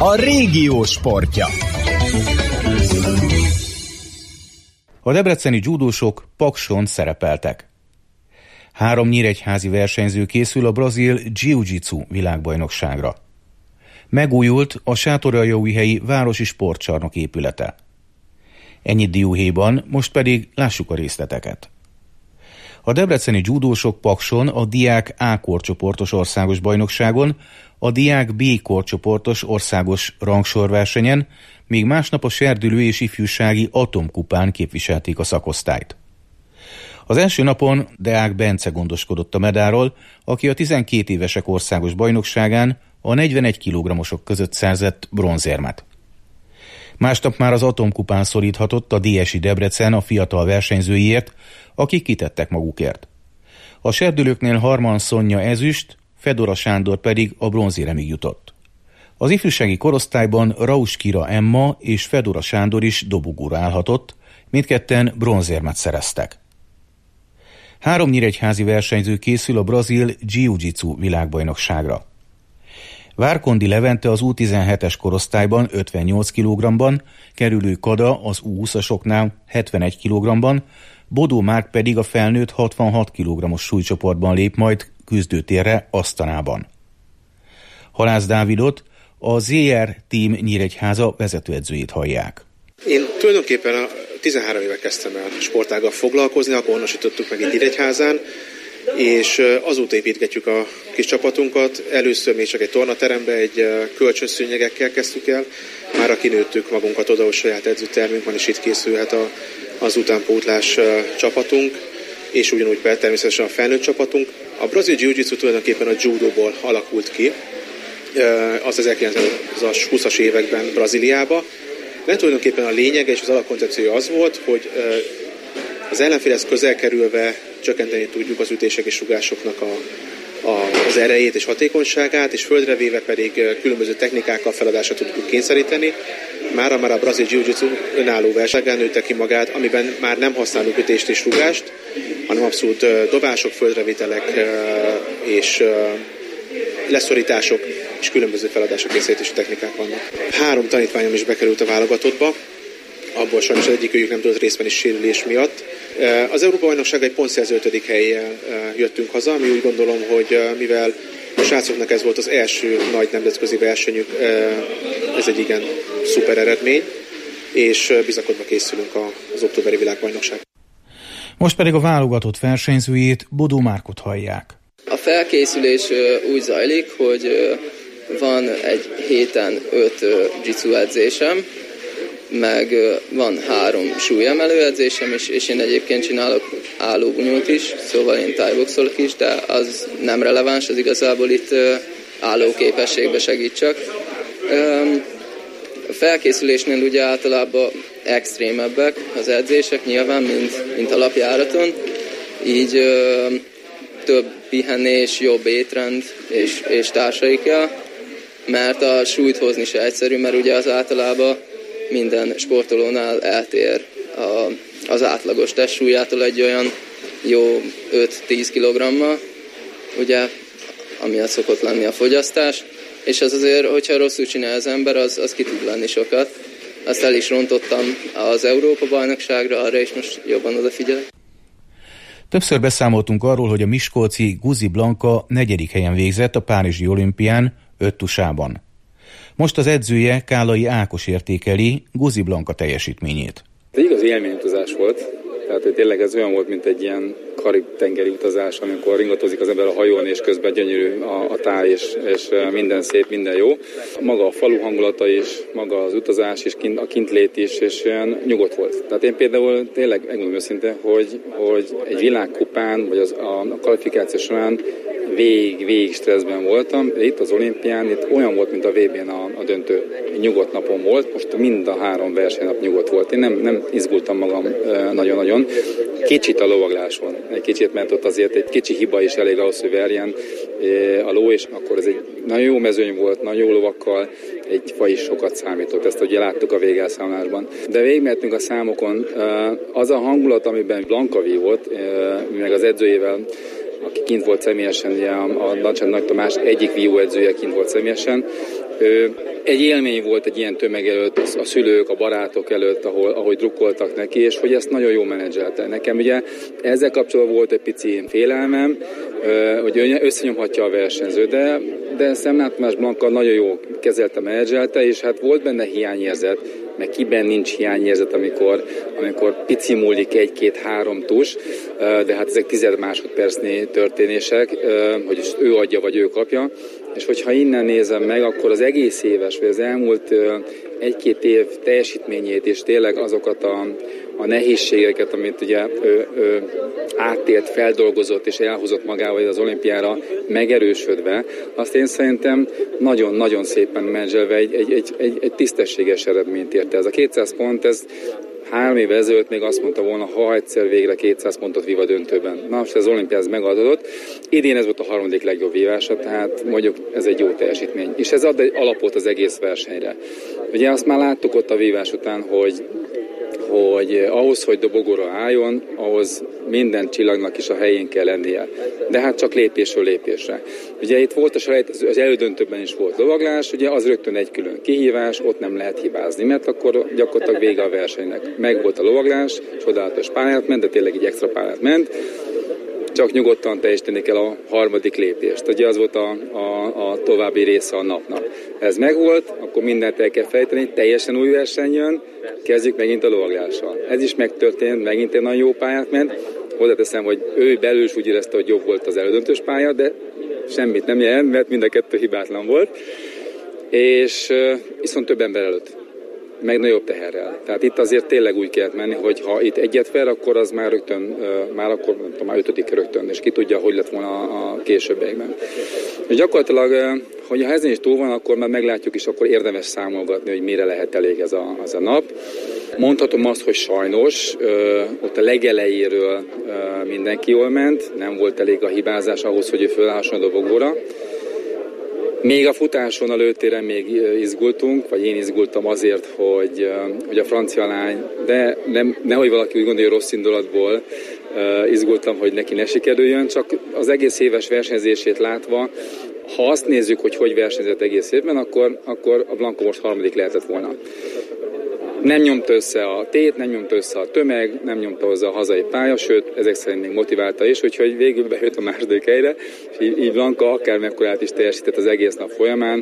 a régió sportja.
A debreceni judósok Pakson szerepeltek. Három nyíregyházi versenyző készül a brazil jiu-jitsu világbajnokságra. Megújult a Sátoraljaújhelyi városi sportcsarnok épülete. Ennyit dióhéjban, most pedig lássuk a részleteket. A debreceni judósok Pakson a diák A korcsoportos országos bajnokságon, a diák B korcsoportos országos rangsorversenyen, még másnap a serdülő és ifjúsági atomkupán képviselték a szakosztályt. Az első napon Deák Bence gondoskodott a medáról, aki a tizenkét évesek országos bajnokságán a negyvenegy kilogrammosok között szerzett bronzérmet. Másnap már az atomkupán szoríthatott a dé es i Debrecen a fiatal versenyzőiért, akik kitettek magukért. A serdülőknél Harman Szonya ezüst, Fedora Sándor pedig a bronzéremig jutott. Az ifjúsági korosztályban Rauskira Emma és Fedora Sándor is dobogóra állhatott, mindketten bronzérmet szereztek. Három nyíregyházi versenyző készül a brazil jiu-jitsu világbajnokságra. Várkondi Levente az U tizenhetes korosztályban ötvennyolc kilogrammban, Kerülő Kada az U húszasoknál hetvenegy kilogrammban, Bodó Márk pedig a felnőtt hatvanhat kilogrammos súlycsoportban lép majd küzdőtérre Asztanában. Halász Dávidot, a zé er Team Nyíregyháza vezetőedzőjét hallják.
Én tulajdonképpen a tizenhárom éve kezdtem el sportággal foglalkozni, akkor honosítottuk meg itt Nyíregyházán, és azóta építgetjük a kis csapatunkat. Először még csak egy tornaterembe, egy kölcsönszőnyegekkel kezdtük el, már kinőttük magunkat oda, hogy saját edzőtermünk van, és itt készülhet a, az utánpótlás csapatunk, és ugyanúgy természetesen a felnőtt csapatunk. A brazil jiu-jitsu tulajdonképpen a judóból alakult ki, az ezerkilencszázhúszas években Brazíliába, de tulajdonképpen a lényege és az alapkoncepciója az volt, hogy az ellenfélhez közel kerülve csökkenteni tudjuk az ütések és rugásoknak a, a, az erejét és hatékonyságát, és földre véve pedig különböző technikákkal feladásra tudjuk kényszeríteni. Mára már a brazil jiu-jitsu önálló versenyen nőtte ki magát, amiben már nem használunk ütést és rugást, hanem abszolút dobások, földrevételek és leszorítások és különböző feladások kényszerítési technikák vannak. Három tanítványom is bekerült a válogatottba, abból sajnos az egyikőjük nem tudott részt venni sérülés miatt. Az Európa-bajnokság egy pontszerző ötödik hellyel jöttünk haza, ami úgy gondolom, hogy mivel a srácoknak ez volt az első nagy nemzetközi versenyük, ez egy igen szuper eredmény, és bizakodva készülünk az októberi világbajnokság.
Most pedig a válogatott versenyzőjét, Bodó Márkot hallják.
A felkészülés úgy zajlik, hogy van egy héten öt jitsu edzésem, meg van három súlyemelő edzésem is, és én egyébként csinálok állóbunyót is, szóval én thai-boxolok is, de az nem releváns, az igazából itt állóképességbe segít csak. A felkészülésnél ugye általában extrémebbek az edzések nyilván, mint, mint alapjáraton, így több pihenés, jobb étrend és, és társai kell, mert a súlyt hozni se egyszerű, mert ugye az általában minden sportolónál eltér a, az átlagos testsúlyától egy olyan jó öt-tíz kilogrammal, ugye, amiatt szokott lenni a fogyasztás, és az azért, hogyha rosszul csinál az ember, az, az ki tud lenni sokat. Azt el is rontottam az Európa-bajnokságra, arra is most jobban odafigyelek.
Többször beszámoltunk arról, hogy a miskolci Guzi Blanka negyedik helyen végzett a párizsi olimpián öttusában. Most az edzője, Kálai Ákos értékeli Guzi Blanka teljesítményét.
Egy igazi élményutazás volt, tehát hogy tényleg ez olyan volt, mint egy ilyen karib-tengeri utazás, amikor ringatozik az ember a hajón, és közben gyönyörű a, a táj, és, és minden szép, minden jó. Maga a falu hangulata is, maga az utazás is, a kintlét is, és olyan nyugodt volt. Tehát én például tényleg megmondom őszintén, hogy, hogy egy világkupán, vagy az, a, a kvalifikáció során végig, végig stresszben voltam. Itt az olimpián, itt olyan volt, mint a vé bén a, a döntő. Nyugodt napom volt, most mind a három versenynap nyugodt volt. Én nem, nem izgultam magam e, nagyon-nagyon. Kicsit a lovagláson, egy kicsit, mert ott azért egy kicsi hiba is elég ahhoz, hogy verjen e, a ló, és akkor ez egy nagyon jó mezőny volt, nagyon jó lovakkal, egy faj is sokat számított, ezt ugye láttuk a végelszámlásban. De végigmehetünk a számokon. E, az a hangulat, amiben Blanka vívott, e, meg az edzőjével, aki kint volt személyesen, ugye a, a Nagy Tamás egyik vívó edzője kint volt személyesen, Egy élmény volt egy ilyen tömeg előtt, a szülők, a barátok előtt, ahol, ahogy drukkoltak neki, és hogy ezt nagyon jól menedzselte. Nekem ugye ezzel kapcsolatban volt egy pici félelmem, hogy összenyomhatja a versenyző, de, de Szemnát Tamás Blanka nagyon jól kezelte, menedzselte, és hát volt benne hiányérzet, meg kiben nincs hiányérzet, amikor, amikor pici múlik egy-két-három tus, de hát ezek tized másodpercnyi történések, hogy ő adja, vagy ő kapja. És hogyha innen nézem meg, akkor az egész éves, vagy az elmúlt egy-két év teljesítményét, és tényleg azokat a, a nehézségeket, amit ugye ő, ő áttélt, feldolgozott és elhozott magával az olimpiára megerősödve, azt én szerintem nagyon-nagyon szépen menedzselve egy, egy, egy, egy, egy tisztességes eredményt érte. Ez a kétszáz pont, ez három évvel ezelőtt még azt mondta volna, ha egyszer végre kétszáz pontot vív a döntőben. Na most az olimpiáz megadott. Idén ez volt a harmadik legjobb vívása, tehát mondjuk ez egy jó teljesítmény. És ez ad egy alapot az egész versenyre. Ugye azt már láttuk ott a vívás után, hogy hogy ahhoz, hogy dobogóra álljon, ahhoz minden csillagnak is a helyén kell lennie. De hát csak lépésről lépésre. Ugye itt volt a selejt, az elődöntőben is volt lovaglás, ugye az rögtön egy külön kihívás, ott nem lehet hibázni, mert akkor gyakorlatilag vége a versenynek. Meg volt a lovaglás, csodálatos pályát ment, de tényleg egy extra pályát ment, csak nyugodtan teljesíteni kell a harmadik lépést. Ugye az volt a, a, a további része a napnak. Ez megvolt, akkor mindent el kell fejteni, teljesen új verseny jön, kezdjük megint a lovaglással. Ez is megtörtént, megint egy nagyon jó pályát ment. Hozzáteszem, hogy ő belül is úgy érezte, hogy jobb volt az elődöntős pálya, de semmit nem jelent, mert mind a kettő hibátlan volt. És viszont több ember előtt. Meg nagyobb teherrel. Tehát itt azért tényleg úgy kellett menni, hogy ha itt egyet ver, akkor az már rögtön, már akkor nem tudom, már ötödik rögtön, és ki tudja, hogy lett volna a későbbiekben. És gyakorlatilag, hogy ha ezen is túl van, akkor már meglátjuk is, akkor érdemes számolgatni, hogy mire lehet elég ez a, az a nap. Mondhatom azt, hogy sajnos ott a legelejéről mindenki jól ment, nem volt elég a hibázás ahhoz, hogy ő fölállhasson a dobogóra. Még a futáson, a lőtéren még izgultunk, vagy én izgultam azért, hogy, hogy a francia lány, de nem, nehogy valaki úgy gondolja, rossz indulatból izgultam, hogy neki ne sikerüljön, csak az egész éves versenyzését látva, ha azt nézzük, hogy hogy versenyzett egész évben, akkor, akkor a Blanka most harmadik lehetett volna. Nem nyomta össze a tét, nem nyomta össze a tömeg, nem nyomta hozzá a hazai pálya, sőt, ezek szerint még motiválta is, úgyhogy végül bejött a második helyre, és így, így Blanka akármekkorát is teljesített az egész nap folyamán,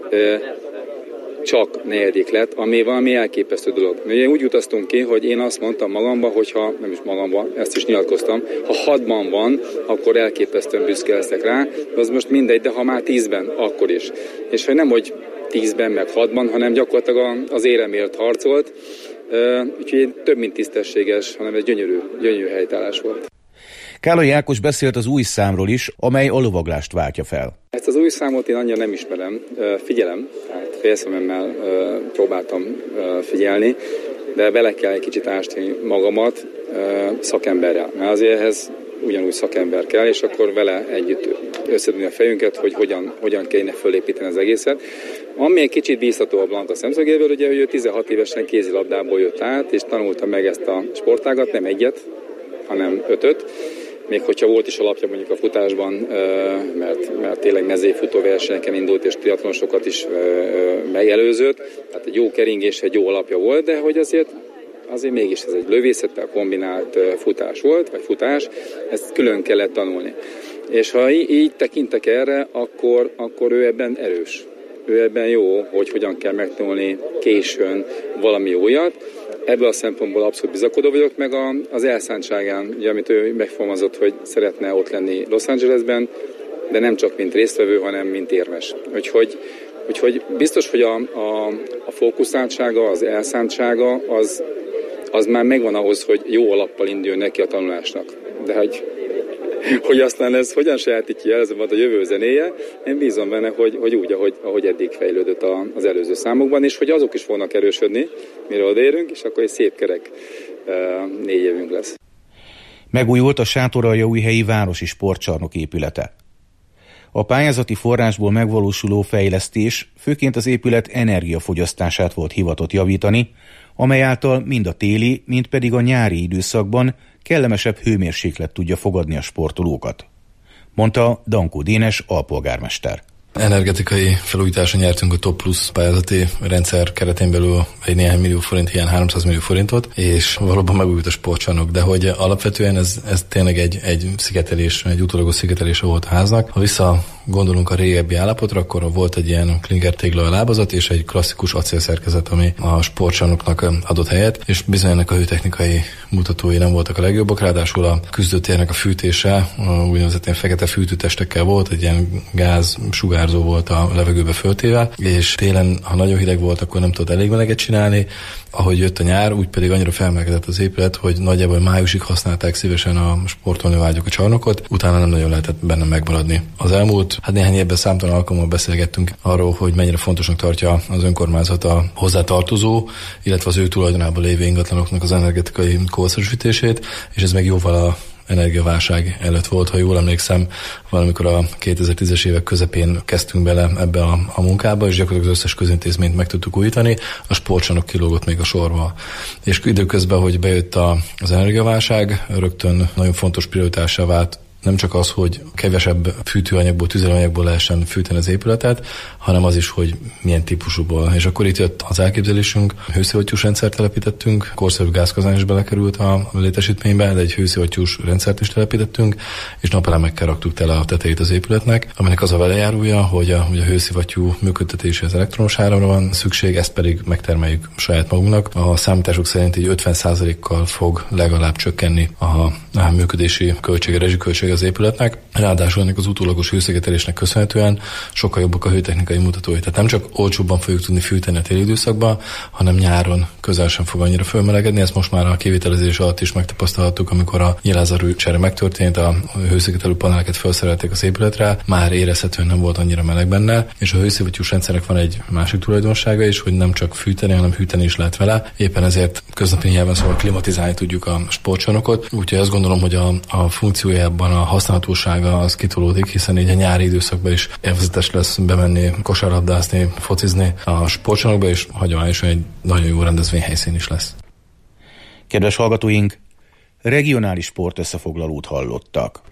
csak negyedik lett, ami valami elképesztő dolog. Ugye úgy utaztunk ki, hogy én azt mondtam magamba, hogyha, nem is magamba, ezt is nyilatkoztam, ha hatban van, akkor elképesztően büszke leszek rá, az most mindegy, de ha már tízben, akkor is. És hogy nem, hogy tízben, meg hatban, hanem gyakorlatilag az éremért harcolt, úgyhogy több mint tisztességes, hanem egy gyönyörű, gyönyörű helytállás volt.
Kállai Ákos beszélt az új számról is, amely a lovaglást váltja fel.
Ezt az új számot én annyira nem ismerem, figyelem, tehát félszememmel próbáltam figyelni, de bele kell egy kicsit ásni magamat szakemberrel, mert azért ehhez ugyanúgy szakember kell, és akkor vele együtt összedugni a fejünket, hogy hogyan, hogyan kellene fölépíteni az egészet. Ami egy kicsit bíztató a Blanka szemszögéből, ugye, hogy ő tizenhat évesen kézilabdából jött át, és tanulta meg ezt a sportágat, nem egyet, hanem ötöt. Még hogyha volt is alapja mondjuk a futásban, mert, mert tényleg mezőfutó versenyeken indult, és triatlonosokat is megelőzött, tehát egy jó keringés, egy jó alapja volt, de hogy azért azért mégis ez egy lövészettel kombinált futás volt, vagy futás, ezt külön kellett tanulni. És ha így, így tekintek erre, akkor, akkor ő ebben erős. Ő ebben jó, hogy hogyan kell megtanulni későn valami újat. Ebből a szempontból abszolút bizakodó vagyok, meg a, az elszántságán, ugye, amit ő megfogalmazott, hogy szeretne ott lenni Los Angelesben, de nem csak mint résztvevő, hanem mint érmes. Úgyhogy, úgyhogy biztos, hogy a, a, a fókuszáltsága, az elszántsága, az az már megvan ahhoz, hogy jó alappal induljon neki a tanulásnak. De hogy, hogy aztán ez hogyan sajátítja el, ez volt a jövő zenéje, én bízom benne, hogy, hogy úgy, ahogy, ahogy eddig fejlődött az előző számokban, és hogy azok is fognak erősödni, mire odaérünk, és akkor egy szép kerek négy évünk lesz.
Megújult a Sátoraljaújhelyi városi sportcsarnok épülete. A pályázati forrásból megvalósuló fejlesztés főként az épület energiafogyasztását volt hivatott javítani, amely által mind a téli, mind pedig a nyári időszakban kellemesebb hőmérséklet tudja fogadni a sportolókat, mondta Dankó Dénes alpolgármester.
Energetikai felújításra nyertünk a Top Plus pályázati rendszer keretén belül egy néhány millió forint, ilyen háromszáz millió forintot, és valóban megújult a sportcsarnok, de hogy alapvetően ez, ez tényleg egy, egy szigetelés, egy utólagos szigetelése volt a háznak. Ha vissza gondolunk a régebbi állapotra, akkor volt egy ilyen klinker tégla lábazat és egy klasszikus acélszerkezet, ami a sportcsarnoknak adott helyet, és bizony ennek a hőtechnikai mutatói nem voltak a legjobbak, ráadásul a küzdőtérnek a fűtése úgynevezett ilyen fekete fűtőtestekkel volt, egy ilyen gáz sugárzó volt a levegőbe föltéve, és télen, ha nagyon hideg volt, akkor nem tudott elég meleget csinálni. Ahogy jött a nyár, úgy pedig annyira felmelegedett az épület, hogy nagyjából májusig használták szívesen a sportolni vágyok a csarnokot, utána nem nagyon lehetett benne megmaradni. Az elmúlt hát néhány évben számtalan alkalommal beszélgettünk arról, hogy mennyire fontosnak tartja az önkormányzat a hozzátartozó, illetve az ő tulajdonában lévő ingatlanoknak az energetikai korszerűsítését, és ez meg jóval a energiaválság előtt volt, ha jól emlékszem, valamikor a kétezer-tízes évek közepén kezdtünk bele ebbe a, a munkába, és gyakorlatilag az összes közintézményt meg tudtuk újítani, a sportcsarnok kilógott még a sorba. És időközben, hogy bejött a, az energiaválság, rögtön nagyon fontos prioritássá vált nem csak az, hogy kevesebb fűtőanyagból, tüzelőanyagból lehessen fűteni az épületet, hanem az is, hogy milyen típusúból. És akkor itt jött az elképzelésünk, hőszivattyús rendszert telepítettünk, korszerű gázkazán is belekerült a létesítménybe, de egy hőszivattyús rendszert is telepítettünk, és napelemekkel raktuk tele a tetejét az épületnek, aminek az a velejárója, hogy a, hogy a hőszivattyú működtetéséhez elektromos áramra van szükség, ezt pedig megtermeljük saját magunknak. A számítások szerint így ötven százalékkal fog legalább csökkenni a, a működési költsége, rezsiköltsége az épületnek. Ráadásul ennek az utólagos hőszigetelésnek köszönhetően sokkal jobbak a hőtechnikai mutatói. Tehát nem csak olcsóbban fogjuk tudni fűteni a téli időszakban, hanem nyáron közel sem fog annyira fölmelegedni. Ezt most már a kivitelezés alatt is megtapasztalhattuk, amikor a nyilázarú csere megtörtént, a hőszigetelő paneleket felszerelték az épületre, már érezhetően nem volt annyira meleg benne, és a hőszivattyús rendszernek van egy másik tulajdonsága is, hogy nem csak fűteni, hanem hűteni is lehet vele. Éppen ezért köznapi nyelven szóval klimatizálni tudjuk a sportcsarnokot. Úgyhogy azt gondolom, hogy a, a funkciójában a használhatósága az kitolódik, hiszen így a nyári időszakban is élvezetes lesz bemenni, kosárlabdázni, focizni a sportcsarnokba, és hagyományosan egy nagyon jó rendezvényhelyszín is lesz.
Kedves hallgatóink, regionális sport összefoglalót hallottak.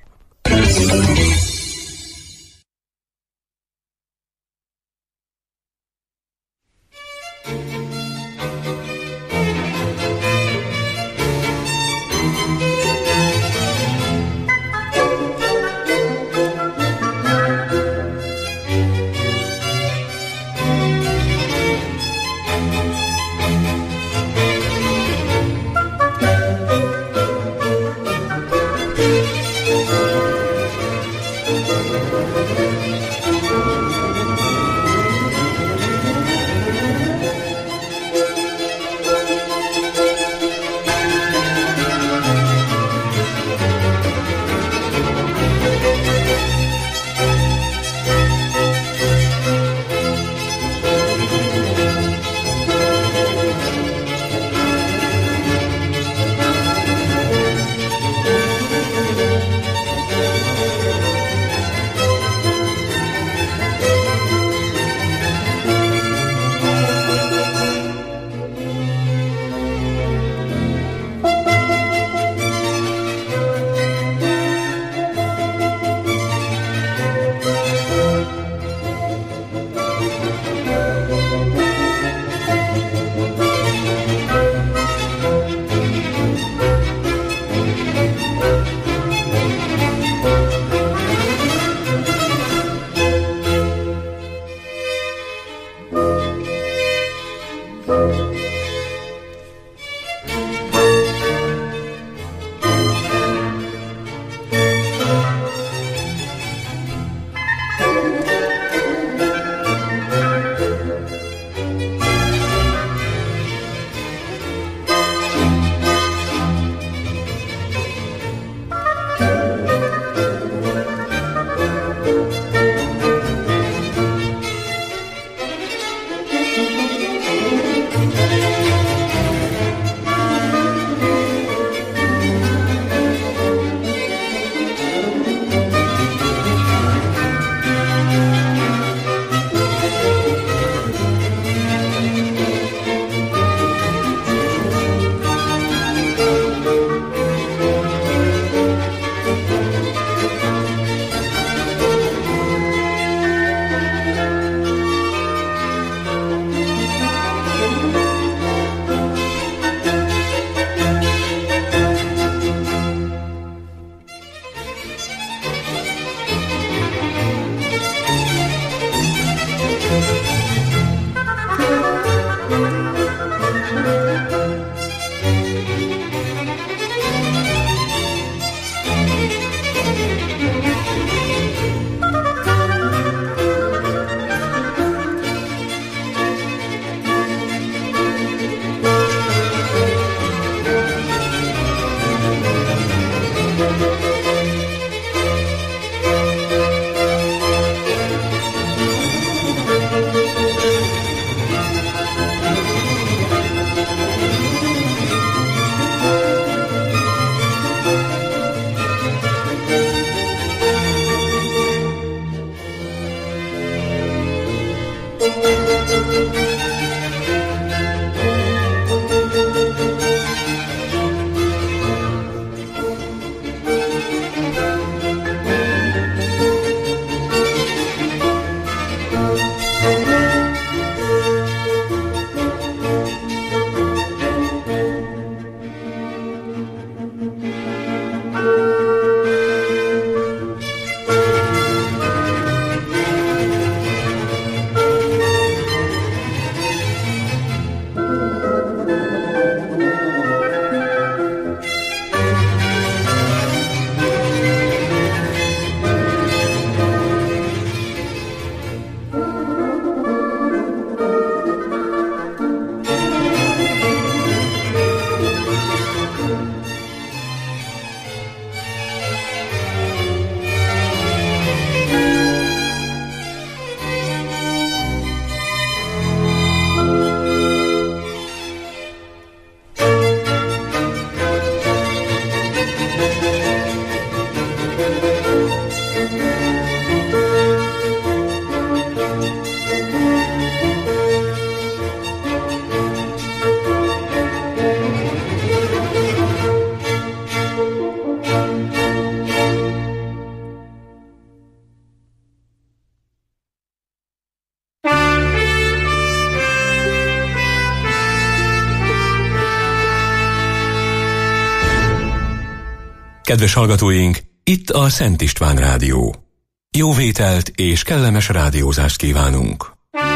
Kedves hallgatóink, itt a Szent István Rádió. Jó vételt és kellemes rádiózást kívánunk!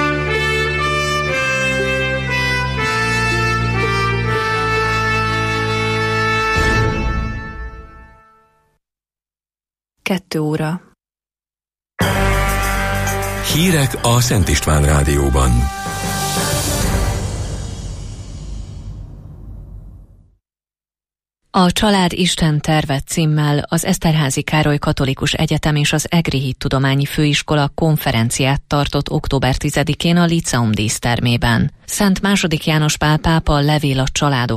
Kettő óra.
Hírek a Szent István Rádióban.
A Család Isten terve címmel az Eszterházy Károly Katolikus Egyetem és az Egri Hittudományi Főiskola konferenciát tartott október tizedikén a Líceum dísztermében. Szent második János Pál pápa levél a családok